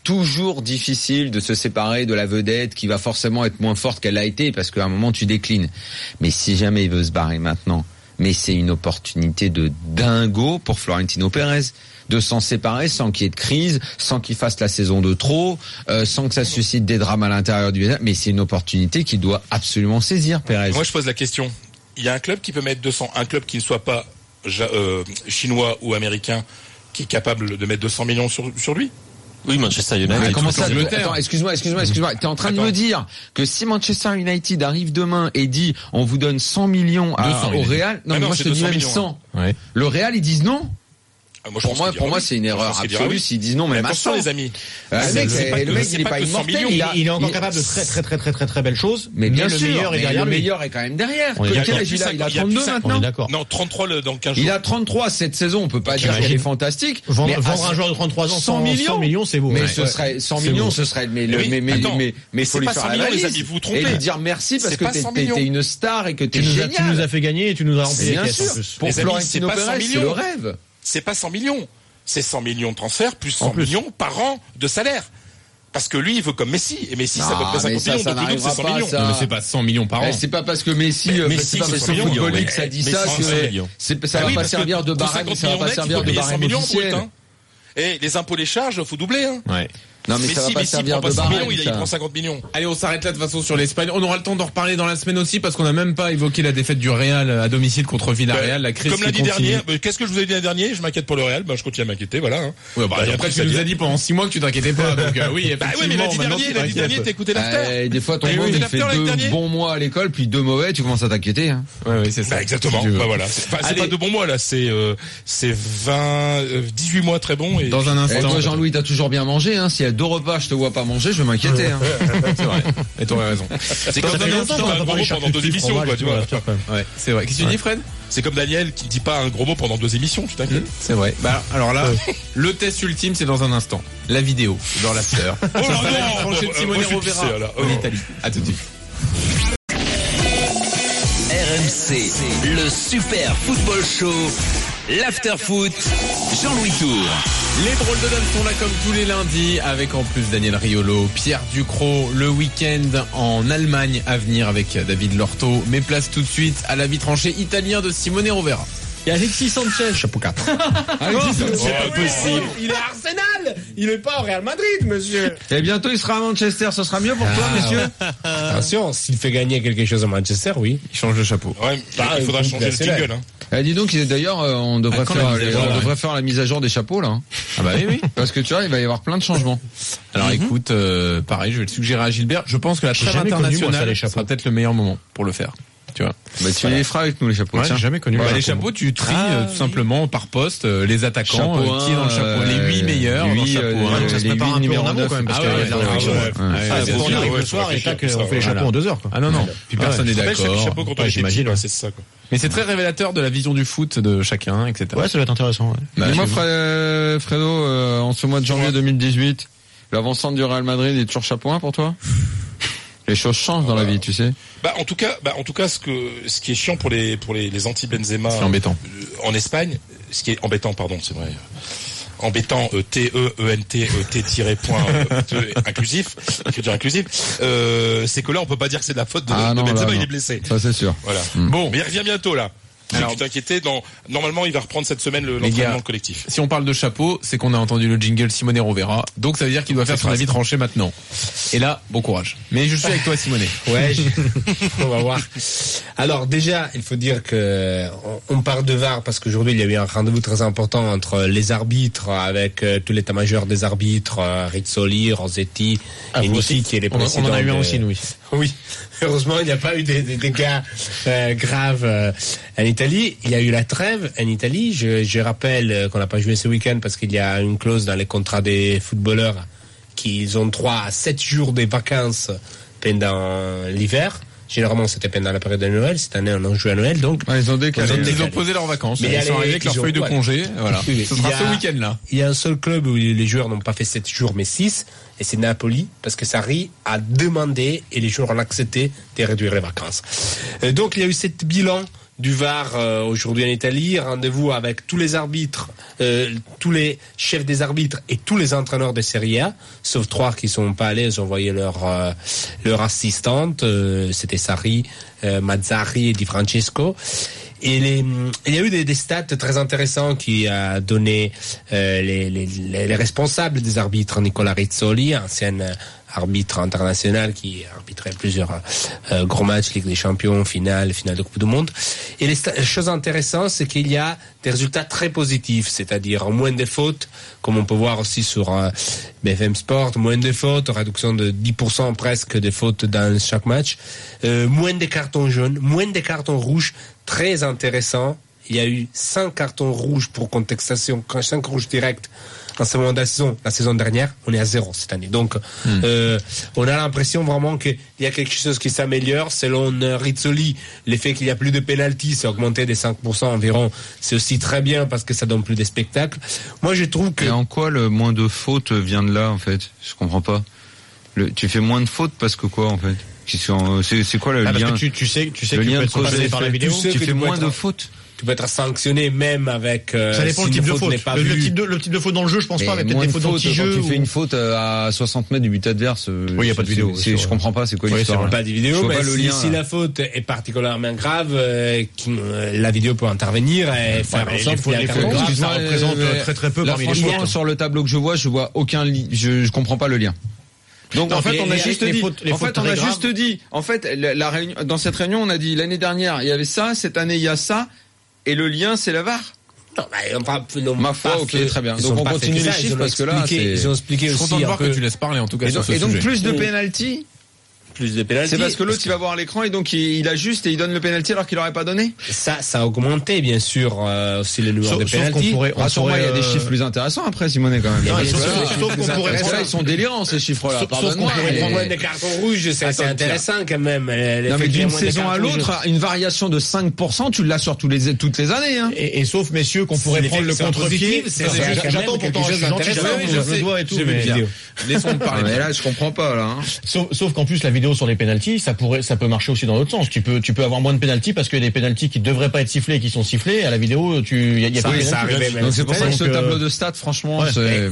toujours difficile de se séparer de la vedette qui va forcément être moins forte qu'elle a été parce qu'à un moment tu déclines. Mais si jamais il veut se barrer maintenant, mais c'est une opportunité de dingo pour Florentino Pérez de s'en séparer sans qu'il y ait de crise, sans qu'il fasse la saison de trop, sans que ça suscite des drames à l'intérieur du vestiaire. Mais c'est une opportunité qu'il doit absolument saisir, Pérez. Moi, je pose la question. Il y a un club qui peut mettre 200, un club qui ne soit pas chinois ou américain, qui est capable de mettre 200 millions sur lui. Oui, Manchester United. Comment ça, attends, excuse-moi. T'es en train de me dire que si Manchester United arrive demain et dit on vous donne 100 millions au Real, non, mais moi je te dis même 100. Ouais. Le Real, ils disent non. Pour moi, c'est une erreur absolue s'ils disent non, mais attention, les amis. Le mec, il est pas immortel. Il est encore capable de très belles choses. Mais bien sûr, le meilleur est quand même derrière. Il a 32 maintenant. D'accord. Non, 33 dans 15 jours. Il a 33 cette saison. On peut pas dire qu'il est fantastique. Vendre un joueur de 33 ans 100 millions, c'est beau. Mais ce serait 100 millions, ce serait mais faut lui faire la valise et lui dire merci parce que t'es une star et que t'es génial. Tu nous as fait gagner et tu nous as rempli les caisses. Pour Florentino Pérez, c'est le rêve. C'est pas 100 millions. C'est 100 millions de transferts plus 100 millions par an de salaire. Parce que lui, il veut comme Messi. Et Messi, ça peut près 50 millions. Donc le double, c'est 100 millions. Mais c'est pas 100 millions par an. C'est pas parce que Messi, c'est pas parce que Football League, ça dit ça que ça va pas servir de barème, ça va pas servir de barème officiel. Et les impôts, les charges, faut doubler, hein. Ouais. Non, mais ça va pas servir de barème. Il prend 50 millions. Allez, on s'arrête là de toute façon sur l'Espagne. On aura le temps d'en reparler dans la semaine aussi parce qu'on n'a même pas évoqué la défaite du Real à domicile contre Villarreal, la crise comme lundi dernier. Qu'est-ce que je vous ai dit lundi dernier? Je m'inquiète pour le Real. Je continue à m'inquiéter, voilà. Ouais, après, tu nous as dit pendant 6 mois que tu t'inquiétais pas. Donc, oui, mais lundi dernier, t'as écouté l'after. Des fois, ton môme, il fait 2 bons mois à l'école, puis 2 mauvais, tu commences à t'inquiéter, hein. Ouais, c'est ça. Exactement. Voilà. C'est pas 2 bons mois, là. C'est 18 mois très bons. Dans un instant. Toi, Jean-Louis, t'as toujours bien mangé, hein. S'il y a 2 repas, je te vois pas manger, je vais m'inquiéter. C'est vrai. Et t'aurais raison. C'est comme Daniel qui dit pas un gros mot pendant 2 émissions, quoi, tu vois. Ouais, c'est vrai. Qu'est-ce que tu dis, Fred? C'est comme Daniel qui dit pas un gros mot pendant 2 émissions, tu t'inquiètes. C'est vrai. Alors là, le test ultime, c'est dans un instant. La vidéo, dans l'after. Oh là là, tranché de Simone Rovera en Italie. À tout de suite. RMC, le super football show. L'after foot, Jean-Louis Tour. Les drôles de dames sont là comme tous les lundis avec en plus Daniel Riolo, Pierre Ducrot, le week-end en Allemagne à venir avec David Lorto. Mais place tout de suite à l'avis tranché italien de Simone Rovera. Et Alexis Sanchez, chapeau 4. Alexis Sanchez, c'est pas possible. Il est à Arsenal. Il est pas au Real Madrid, monsieur. Et bientôt, il sera à Manchester. Ce sera mieux pour toi, monsieur. Attention, s'il fait gagner quelque chose à Manchester, oui. Il change de chapeau. Ouais, il faudra changer le jingle, hein. Dis donc, d'ailleurs, on devrait faire la mise à jour des chapeaux, là. Ah bah oui. Parce que tu vois, il va y avoir plein de changements. Alors écoute, pareil, je vais le suggérer à Gilbert. Je pense que la trêve internationale sera peut-être le meilleur moment pour le faire. Tu vois. Tu les feras avec nous, les chapeaux. J'ai jamais connu. Les chapeaux, tu tries tout simplement par poste les attaquants qui est dans le chapeau, les 8 meilleurs dans le chapeau. Ça se prépare un peu en amont quand même parce que le soir et tac, on fait les chapeaux en 2 heures. Ah non. Puis personne n'est d'accord. J'imagine, c'est ça, quoi. Mais c'est très révélateur de la vision du foot de chacun, etc. Ouais, ça va être intéressant. Dis-moi, Fredo, en ce mois de janvier 2018, l'avancante du Real Madrid est toujours chapeau 1 pour toi? Les choses changent dans la vie, tu sais. En tout cas, ce qui est chiant pour les anti-Benzema. C'est embêtant. En Espagne, ce qui est embêtant, pardon, c'est vrai. Embêtant, T-E-E-N-T-point, inclusif, écriture inclusive, c'est que là, on peut pas dire que c'est de la faute de Benzema, il est blessé. Ça, c'est sûr. Voilà. Bon. Mais il revient bientôt, là. Alors, tu t'inquiétais, normalement, il va reprendre cette semaine l'entraînement collectif. Si on parle de chapeau, c'est qu'on a entendu le jingle Simone Rovera. Donc, ça veut dire qu'il doit faire son avis tranché maintenant. Et là, bon courage. Mais je suis avec toi, Simone. Ouais, on va voir. Alors, déjà, il faut dire que on parle de VAR parce qu'aujourd'hui, il y a eu un rendez-vous très important entre les arbitres avec tout l'état-major des arbitres, Rizzoli, Rossetti, et Niki, qui est les présidents. On en a eu un aussi, nous. Oui. Heureusement, il n'y a pas eu des dégâts graves en Italie. Il y a eu la trêve en Italie. Je rappelle qu'on n'a pas joué ce week-end parce qu'il y a une clause dans les contrats des footballeurs qu'ils ont 3 à 7 jours de vacances pendant l'hiver. Généralement, c'était pendant la période de Noël. Cette année, on a joué à Noël, donc. Ils ont posé leurs vacances. Mais ils sont arrivés avec leur feuille de congé. Voilà. Ce sera ce week-end-là. Il y a un seul club où les joueurs n'ont pas fait 7 jours, mais 6. Et c'est Napoli, parce que Sarri a demandé, et les joueurs ont accepté, de réduire les vacances. Donc, il y a eu cette bilan du VAR aujourd'hui en Italie. Rendez-vous avec tous les arbitres, tous les chefs des arbitres et tous les entraîneurs de Serie A, sauf 3 qui sont pas allés, ils ont envoyé leur assistante, c'était Sarri, Mazzarri et Di Francesco. Et il y a eu des stats très intéressants qui a donné les responsables des arbitres, Nicola Rizzoli, ancien arbitre international qui arbitrait plusieurs gros matchs, Ligue des Champions, finale de Coupe du Monde. Et les choses intéressantes, c'est qu'il y a des résultats très positifs, c'est-à-dire moins de fautes, comme on peut voir aussi sur BFM Sport, moins de fautes, réduction de 10% presque de fautes dans chaque match, moins de cartons jaunes, moins de cartons rouges, très intéressant. Il y a eu 5 cartons rouges pour contestation, 5 rouges directs en ce moment de la saison dernière, on est à 0 cette année. Donc, on a l'impression vraiment qu'il y a quelque chose qui s'améliore. Selon Rizzoli, l'effet qu'il y a plus de pénalty, c'est augmenté de 5% environ. C'est aussi très bien parce que ça donne plus de spectacles. Moi, je trouve que... Et en quoi le moins de fautes vient de là, en fait? Je comprends pas. Tu fais moins de fautes parce que quoi, en fait? C'est quoi le lien? Parce que tu sais que tu peux être sanctionné par la vidéo. Tu fais moins de fautes. Tu peux être sanctionné même avec. Ça dépend le type de faute. Le type de faute dans le jeu, je pense pas, mais peut-être des fautes dans le petit jeu. Quand tu fais une faute à 60 mètres du but adverse. Oui, il y a pas de vidéo. Je comprends pas, c'est quoi l'histoire? Il n'y a pas de vidéo, mais si la faute est particulièrement grave, la vidéo peut intervenir et faire en sorte que ça représente très peu parmi les fautes. Sur le tableau que je vois aucun, je comprends pas le lien. Donc en fait on a juste dit en fait la réunion, dans cette réunion on a dit l'année dernière il y avait ça, cette année il y a ça et le lien c'est la VAR. Non, ma foi, ok, très bien. Donc on continue les chiffres parce que là ils ont expliqué aussi. Je suis content de voir que tu laisses parler en tout cas sur ce sujet. Et donc plus de pénalty. C'est parce que l'autre il va voir à l'écran et donc il ajuste et il donne le penalty alors qu'il aurait pas donné. Ça a augmenté bien sûr aussi le numéro de penalty. Rassure-moi, il y a des chiffres plus intéressants après Simonet quand même. Sauf qu'on pourrait ils sont délirants ces chiffres-là. Pardonne-moi. Prendre des cartons rouges, c'est intéressant quand même. Non mais d'une saison à l'autre, une variation de 5%, tu l'as sur toutes les années. Et sauf messieurs qu'on pourrait prendre le contre-pied. J'attends pourtant, je suis gentil, je le dois et tout. Laissons parler. Mais là je comprends pas là. Sauf qu'en plus la vidéo sur les pénaltys, ça peut marcher aussi dans l'autre sens. Tu peux avoir moins de pénaltys parce que les pénaltys qui devraient pas être sifflés et qui sont sifflés à la vidéo, il y a pas de pénalty. Donc c'est pour ça que ce tableau de stats, franchement,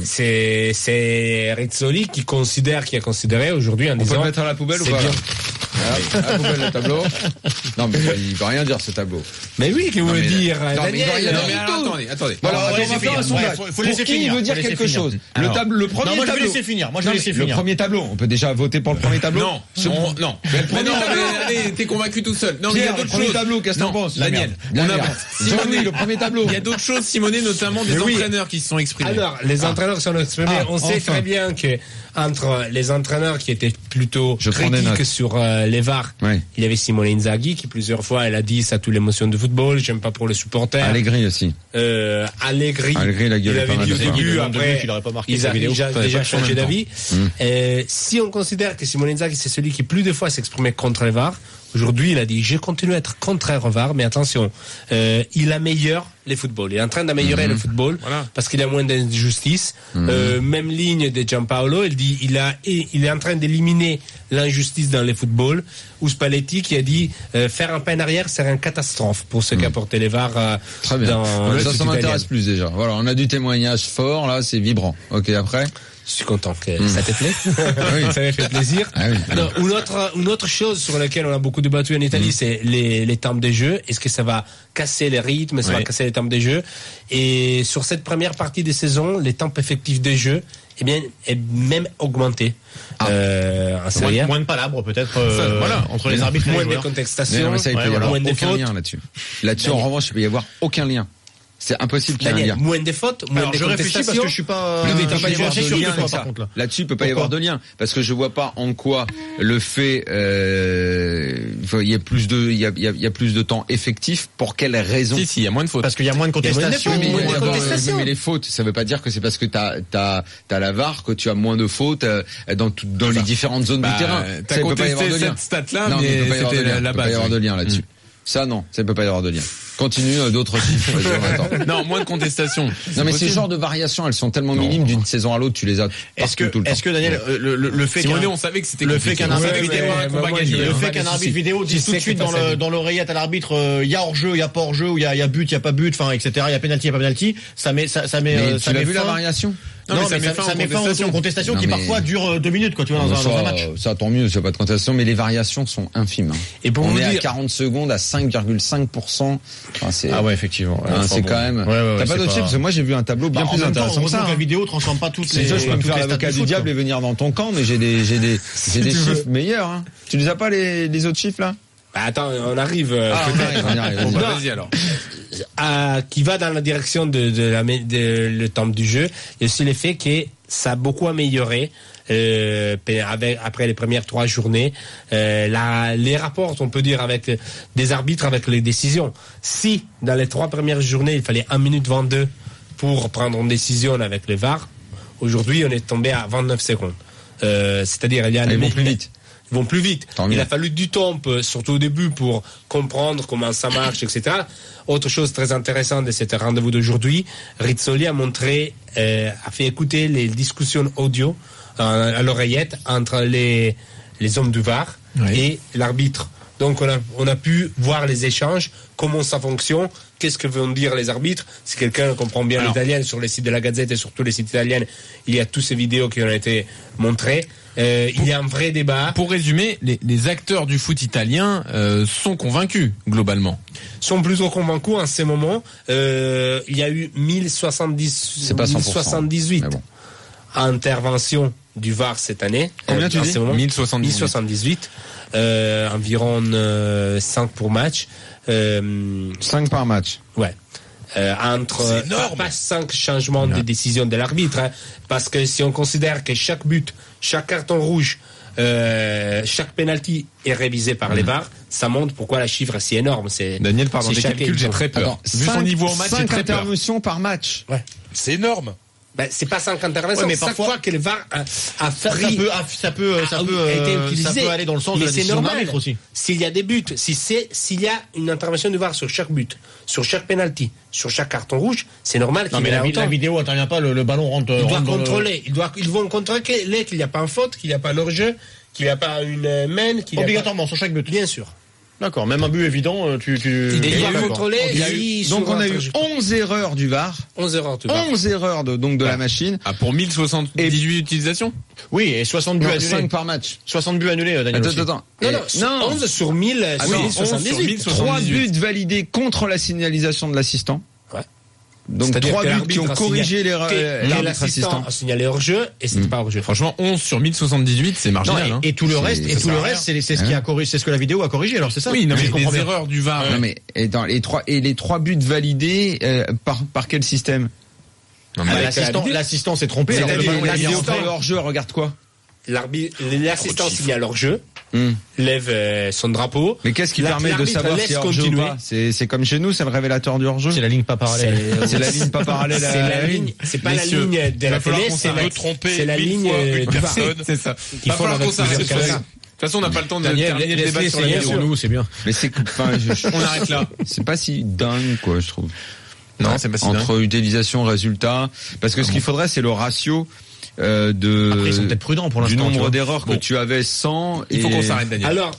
c'est Rizzoli qui a considéré aujourd'hui en disant. On peut le mettre à la poubelle ou pas? À la poubelle le tableau. Non mais il veut rien dire ce tableau. Mais oui, qu'il veut dire. Attendez. Alors on va faire un sondage. Faut laisser finir. Il veut dire quelque chose. Le premier tableau. Moi je vais laisser finir. Le premier tableau. On peut déjà voter pour le premier tableau. Non. Mais le premier tableau. Allez, t'es convaincu tout seul. Non, mais il y a d'autres choses. Tableau, qu'est-ce que t'en penses? Daniel, on avance. Simonet, le premier tableau. Il y a d'autres choses, Simonet, notamment des entraîneurs qui se sont exprimés. Alors, les entraîneurs qui se sont exprimés, on sait très bien que entre les entraîneurs qui étaient plutôt critiques sur les VAR, il y avait Simone Inzaghi qui plusieurs fois elle a dit ça toute l'émotion de football, j'aime pas pour les supporters. Allegri aussi. Allegri la gueule il avait dit au début, après il aurait pas marqué il a déjà changé d'avis. Si on considère que Simone Inzaghi c'est celui qui plus de fois s'exprimait contre les VAR, aujourd'hui il a dit je continue à être contraire au VAR, mais attention, il améliore les footballs. Il est en train d'améliorer le football parce qu'il y a moins d'injustice. Même ligne de Gianpaolo, il dit il est en train d'éliminer l'injustice dans les footballs. Ou Spalletti qui a dit faire un pas en arrière c'est une catastrophe pour ceux qui apportaient les VAR. Très bien. Ça m'intéresse plus déjà. Voilà, on a du témoignage fort là, c'est vibrant. Ok, après. Je suis content que ça te plaît. Ça m'a fait plaisir. Non, une autre chose sur laquelle on a beaucoup débattu en Italie, c'est les temps de jeu. Est-ce que ça va casser les rythmes, ça va casser les temps de jeu? Et sur cette première partie des saisons, les temps effectifs de jeu, est même augmenté. En Serie A. Moins de palabres peut-être. Entre les arbitres, moins de contestations, mais ça, il peut y avoir aucun lien là-dessus. Là-dessus, en revanche, il peut y avoir aucun lien. C'est impossible qu'il y ait un lien. Moins de fautes, moins de contestations. Parce que je suis pas. Il peut pas y avoir de lien avec ça. Là-dessus, il peut pas y avoir de lien parce que je vois pas en quoi le fait il y a plus de temps effectif. Pour quelle raison? Si, il y a moins de fautes. Parce qu'il y a moins de contestations. Mais les fautes, ça veut pas dire que c'est parce que t'as la VAR que tu as moins de fautes dans les différentes zones du terrain. Ça peut pas y avoir de lien. Cette stat-là, mais c'était la base. Il peut pas y avoir de lien là-dessus. Ça non, ça peut pas y avoir de lien. Continue d'autres chiffres. Non, moins de contestations. Non, mais ces genres de variations, elles sont tellement minimes d'une saison à l'autre, tu les as tout le temps. Est-ce que Daniel, le fait on savait que c'était le fait qu'un arbitre vidéo, le fait qu'un arbitre vidéo dise tout de suite dans l'oreillette à l'arbitre, il y a hors-jeu, il y a pas hors-jeu, ou il y a but, il y a pas but, enfin, etc. Il y a penalty, il y a pas penalty. Ça met. Tu as vu la variation? Non, mais ça met fin aux contestations qui parfois durent 2 minutes, quoi, tu vois, dans un match. Ça, tant mieux, c'est pas de contestation, mais les variations sont infimes. Et pour on est à 40 secondes, à 5,5%. Ah ouais, effectivement. C'est quand même. T'as pas d'autres chiffres? Parce que moi, j'ai vu un tableau bien plus intéressant que ça. La vidéo transforme pas toutes les. Je peux me faire l'avocat du diable et venir dans ton camp, mais j'ai des chiffres meilleurs. Tu les as pas les autres chiffres là? Attends, on arrive. On arrive. Bon, vas-y alors. Qui va dans la direction de le temps du jeu. Il y a aussi le fait que ça a beaucoup amélioré après les premières 3 journées. Les rapports, on peut dire, avec des arbitres, avec les décisions. Si dans les 3 premières journées, il fallait 1 minute 22 pour prendre une décision avec le VAR, aujourd'hui, on est tombé à 29 secondes. C'est-à-dire, ils vont plus vite. Ils vont plus vite. Il a fallu du temps, surtout au début, pour comprendre comment ça marche, etc. Autre chose très intéressante de cet rendez-vous d'aujourd'hui, Rizzoli a montré, a fait écouter les discussions audio à l'oreillette entre les hommes du VAR et l'arbitre. Donc on a pu voir les échanges, comment ça fonctionne, qu'est-ce que vont dire les arbitres. Si quelqu'un comprend bien l'italien, sur les sites de la Gazette et sur tous les sites italiens, il y a toutes ces vidéos qui ont été montrées. Il y a un vrai débat. Pour résumer, les acteurs du foot italien sont convaincus, globalement. Sont plutôt convaincus en ce moment. Il y a eu 1078 interventions du VAR cette année. Combien tu dis? 1078. Environ 5 pour match. 5 par match. Ouais. Entre pas 5 changements de décision de l'arbitre, parce que si on considère que chaque but, chaque carton rouge, chaque penalty est révisé par les VAR, ça montre pourquoi la chiffre est si énorme. Daniel parle dans des calculs, j'ai très peur. Vu son niveau en match, j'ai très peur. 5 interventions par match. Ouais. C'est énorme. C'est pas 5 interventions, mais chaque fois que le VAR a pris, ça peut aller dans le sens de la décision de l'arbitre aussi. S'il y a des buts, s'il y a une intervention du VAR sur chaque but, sur chaque penalty, sur chaque carton rouge, c'est normal qu'il y ait la vidéo intervient pas, le ballon rentre. Ils doivent contrôler. Ils vont contrôler qu'il n'y a pas un faute, qu'il n'y a pas hors-jeu, qu'il n'y a pas une main, obligatoirement sur chaque but. Bien sûr. D'accord, même un but évident, Il doit contrôler. Donc on a eu 11 erreurs du VAR. 11 erreurs du VAR. 11 erreurs de la machine. Pour 1078 utilisations. Oui, et 60 buts annulés. 5 par match. 60 buts annulés, Daniel. Attends. Non, 11 sur 1000, 1078. 3 buts validés contre la signalisation de l'assistant. Ouais. Donc 3 buts qui ont corrigé l'arbitre assistant a signalé hors-jeu et c'était pas hors-jeu. Franchement, 11 sur 1078, c'est marginal. Et tout le reste, c'est ce qui a corrigé, c'est ce que la vidéo a corrigé. Alors c'est ça. Oui, non, mais les erreurs du VAR. Non, mais dans les 3 buts validés par quel système? L'assistant s'est trompé. La vidéo pour le hors-jeu, regarde quoi? L'assistant signale hors-jeu. Lève son drapeau. Mais qu'est-ce qui permet de savoir si hors-jeu ou pas? C'est comme chez nous, c'est le révélateur du hors-jeu. C'est la ligne pas parallèle. C'est la ligne pas parallèle. C'est la ligne. C'est pas la ligne de la télé, c'est la ligne du VAR. C'est ça. Il faut qu'on s'arrête. De toute façon, on n'a pas le temps de terminer le débat sur la vidéo. Nous, c'est bien. Mais c'est, on arrête là. C'est pas si dingue, quoi, je trouve. Non, c'est pas si dingue. Entre utilisation, résultat. Parce que ce qu'il faudrait, c'est le ratio. Après, ils sont peut-être prudents pour l'instant. Du nombre d'erreurs que tu avais 100. Il faut qu'on s'arrête, Daniel. Alors,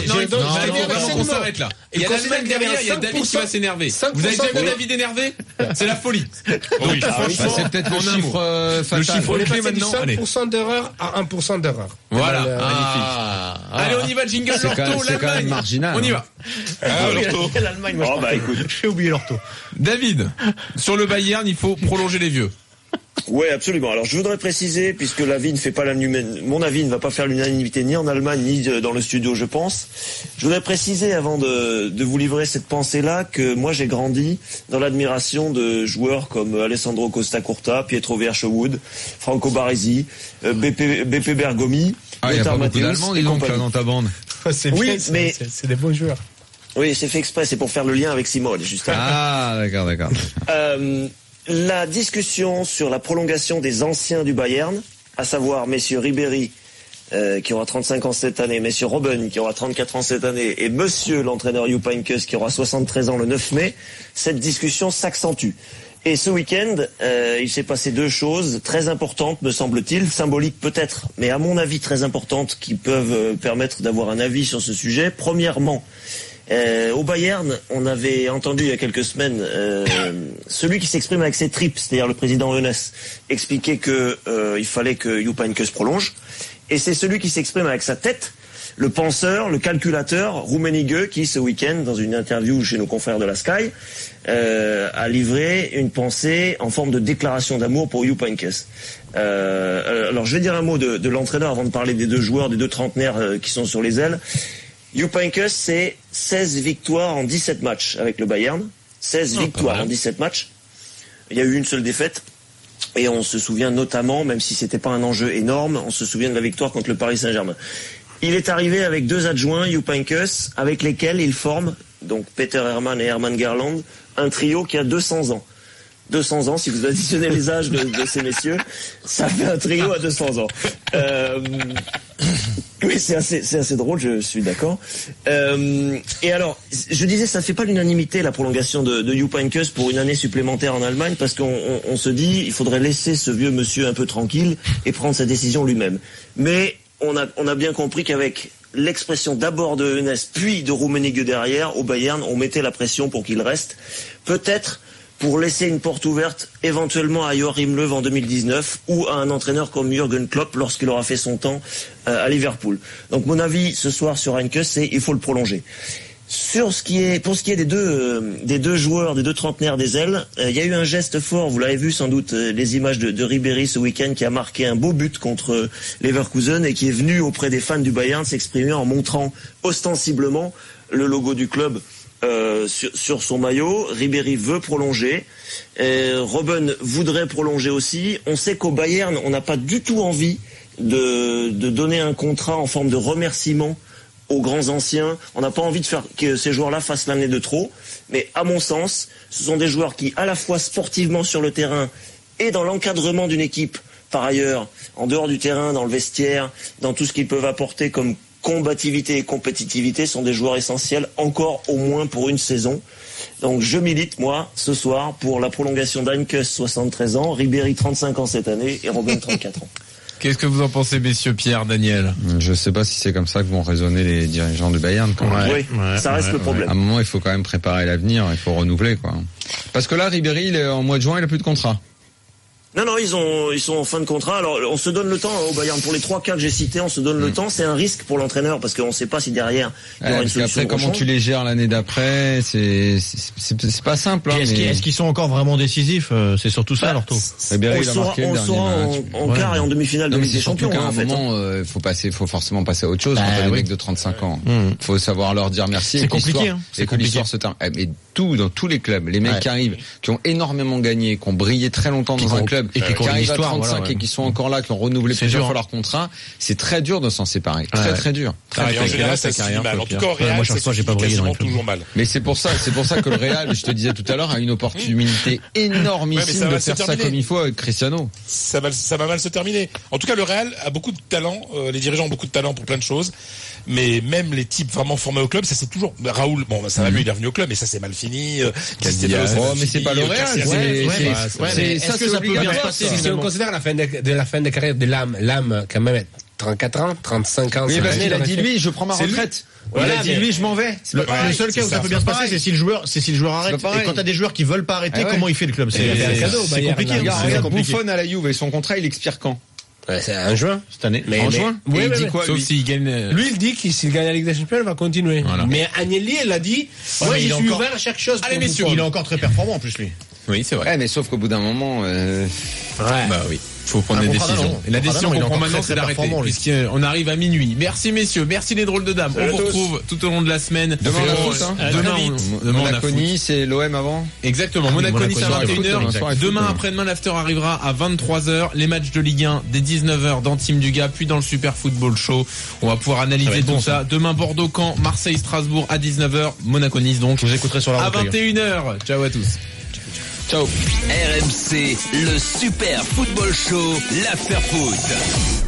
qu'on s'arrête là. Il y a l'Allemagne derrière, il y a David qui va s'énerver. Vous avez déjà vu David énervé? C'est la folie. Oui, c'est peut-être le chiffre fatal. Le chiffre clé maintenant. 5% d'erreur à 1% d'erreur. Voilà, magnifique. Allez, on y va, jingle l'ortho, l'Allemagne. C'est quand même marginal. On y va. L'Allemagne, moi, j'ai oublié l'ortho. David, sur le Bayern, il faut prolonger les vieux. Oui, absolument. Alors je voudrais préciser, puisque l'avis ne fait pas mon avis ne va pas faire l'unanimité ni en Allemagne ni dans le studio, je pense. Je voudrais préciser, avant de vous livrer cette pensée-là, que moi j'ai grandi dans l'admiration de joueurs comme Alessandro Costa Curta, Pietro Verschowood, Franco Baresi, BP Bergomi. Il n'y a pas beaucoup d'Allemands, dis donc, là, dans ta bande. Oui, mais c'est des bons joueurs. Oui, c'est fait exprès, c'est pour faire le lien avec Simone, justement. Ah, d'accord. La discussion sur la prolongation des anciens du Bayern, à savoir messieurs Ribéry, qui aura 35 ans cette année, messieurs Robben, qui aura 34 ans cette année, et monsieur l'entraîneur Jupp Heynckes, qui aura 73 ans le 9 mai, cette discussion s'accentue. Et ce week-end, il s'est passé deux choses très importantes, me semble-t-il, symboliques peut-être, mais à mon avis très importantes, qui peuvent permettre d'avoir un avis sur ce sujet. Premièrement, au Bayern, on avait entendu il y a quelques semaines celui qui s'exprime avec ses tripes, c'est-à-dire le président Hoeneß, expliquer que il fallait que Jupp Heynckes prolonge. Et c'est celui qui s'exprime avec sa tête, le penseur, le calculateur, Rummenigge, qui ce week-end, dans une interview chez nos confrères de la Sky, a livré une pensée en forme de déclaration d'amour pour Jupp Heynckes. Alors je vais dire un mot de l'entraîneur avant de parler des deux joueurs, des deux trentenaires qui sont sur les ailes. Jupp Heynckes, c'est 16 victoires en 17 matchs avec le Bayern. 16 victoires en 17 matchs. Il y a eu une seule défaite. Et on se souvient notamment, même si c'était pas un enjeu énorme, on se souvient de la victoire contre le Paris Saint-Germain. Il est arrivé avec deux adjoints, Jupp Heynckes, avec lesquels il forme, donc Peter Hermann et Hermann Gerland, un trio qui a 200 ans. 200 ans, si vous additionnez les âges de ces messieurs, ça fait un trio à 200 ans. Oui, c'est assez drôle, je suis d'accord. Et alors, je disais, ça ne fait pas l'unanimité, la prolongation de Jupp Heynckes pour une année supplémentaire en Allemagne, parce qu'on se dit, il faudrait laisser ce vieux monsieur un peu tranquille et prendre sa décision lui-même. Mais on a bien compris qu'avec l'expression d'abord de Hoeneß, puis de Rummenigge derrière, au Bayern, on mettait la pression pour qu'il reste. Peut-être pour laisser une porte ouverte éventuellement à Joachim Löw en 2019 ou à un entraîneur comme Jürgen Klopp lorsqu'il aura fait son temps à Liverpool. Donc mon avis ce soir sur Heynckes, c'est il faut le prolonger. Pour ce qui est des deux joueurs, des deux trentenaires des ailes, il y a eu un geste fort, vous l'avez vu sans doute, les images de Ribéry ce week-end, qui a marqué un beau but contre Leverkusen et qui est venu auprès des fans du Bayern s'exprimer en montrant ostensiblement le logo du club sur son maillot. Ribéry veut prolonger, Robben voudrait prolonger aussi. On sait qu'au Bayern, on n'a pas du tout envie de donner un contrat en forme de remerciement aux grands anciens. On n'a pas envie de faire que ces joueurs-là fassent l'année de trop, mais à mon sens, ce sont des joueurs qui, à la fois sportivement sur le terrain et dans l'encadrement d'une équipe, par ailleurs, en dehors du terrain, dans le vestiaire, dans tout ce qu'ils peuvent apporter comme combativité et compétitivité, sont des joueurs essentiels, encore au moins pour une saison. Donc je milite, moi, ce soir, pour la prolongation d'Heynckes, 73 ans, Ribéry, 35 ans cette année, et Robben, 34 ans. Qu'est-ce que vous en pensez, messieurs Pierre, Daniel? Je sais pas si c'est comme ça que vont raisonner les dirigeants du Bayern. Quand même. Oui, ça reste le problème. À un moment, il faut quand même préparer l'avenir, il faut renouveler, quoi. Parce que là, Ribéry, en mois de juin, il a plus de contrat. Non, ils sont en fin de contrat. Alors, on se donne le temps au Bayern. Pour les 3 cas que j'ai cités, on se donne le temps. C'est un risque pour l'entraîneur parce qu'on ne sait pas si derrière il y aura une solution. Après, comment tu les gères l'année d'après, c'est pas simple. Hein, est-ce qu'ils sont encore vraiment décisifs? C'est surtout ça, leur tour. On saura en quart et en demi-finale de Ligue des Champions. À un moment, faut forcément passer à autre chose. Quand les mecs de 35 ans, faut savoir leur dire merci. C'est compliqué. Et que l'histoire se termine. Mais dans tous les clubs, les mecs qui arrivent, qui ont énormément gagné, qui ont brillé très longtemps dans un club, et qui arrivent à 35 et qui sont encore là, qui ont renouvelé plusieurs fois leur contrat, c'est très dur de s'en séparer. Très dur. En général, ça se finit mal. En tout cas, au Real, ça se finit quasiment toujours mal. Mais c'est pour ça que le Real, je te disais tout à l'heure, a une opportunité énormissime de faire ça comme il faut avec Cristiano. Ça va mal se terminer. En tout cas, le Real a beaucoup de talent, les dirigeants ont beaucoup de talent pour plein de choses. Mais même les types vraiment formés au club, ça c'est toujours Raoul. Bon, ça va mieux, il est revenu au club, mais ça c'est mal fini. Mais c'est pas le Real. Est-ce que ça peut bien se passer si on considère la fin de carrière de Lam quand même 34 ans, 35 ans. Oui, parce qu'il a dit lui, je prends ma retraite. Il a dit lui, je m'en vais. Le seul cas où ça peut bien se passer, c'est si le joueur arrête. Et quand t'as des joueurs qui veulent pas arrêter, comment il fait le club? C'est un cadeau. C'est compliqué. Regarde Buffon à la Juve et son contrat, il expire quand? C'est en juin cette année. En juin. Oui, il dit quoi? Sauf s'il gagne. Lui, il dit que s'il gagne la Ligue des Champions, il va continuer. Voilà. Mais Agnelli, elle a dit, moi, je suis ouvert à chaque chose. Allez, messieurs. Il est encore très performant en plus, lui. Oui, c'est vrai. Mais sauf qu'au bout d'un moment, bah oui. Faut prendre des décisions. Et la décision qu'on prend maintenant, c'est d'arrêter, puisqu'on arrive à minuit. Merci messieurs, merci les drôles de dames. On vous retrouve tout au long de la semaine. Demain, Monaco-Nice et l'OM avant. Exactement, Monaco-Nice à 21h. Demain, après-demain, l'after arrivera à 23h. Les matchs de Ligue 1 dès 19h dans Team Dugas, puis dans le Super Football Show. On va pouvoir analyser tout ça. Demain, Bordeaux-Caen, Marseille-Strasbourg à 19h. Monaco-Nice donc. Vous écouterez sur la route. À 21h. Ciao à tous. Ciao. RMC, le Super Football Show, l'After Foot.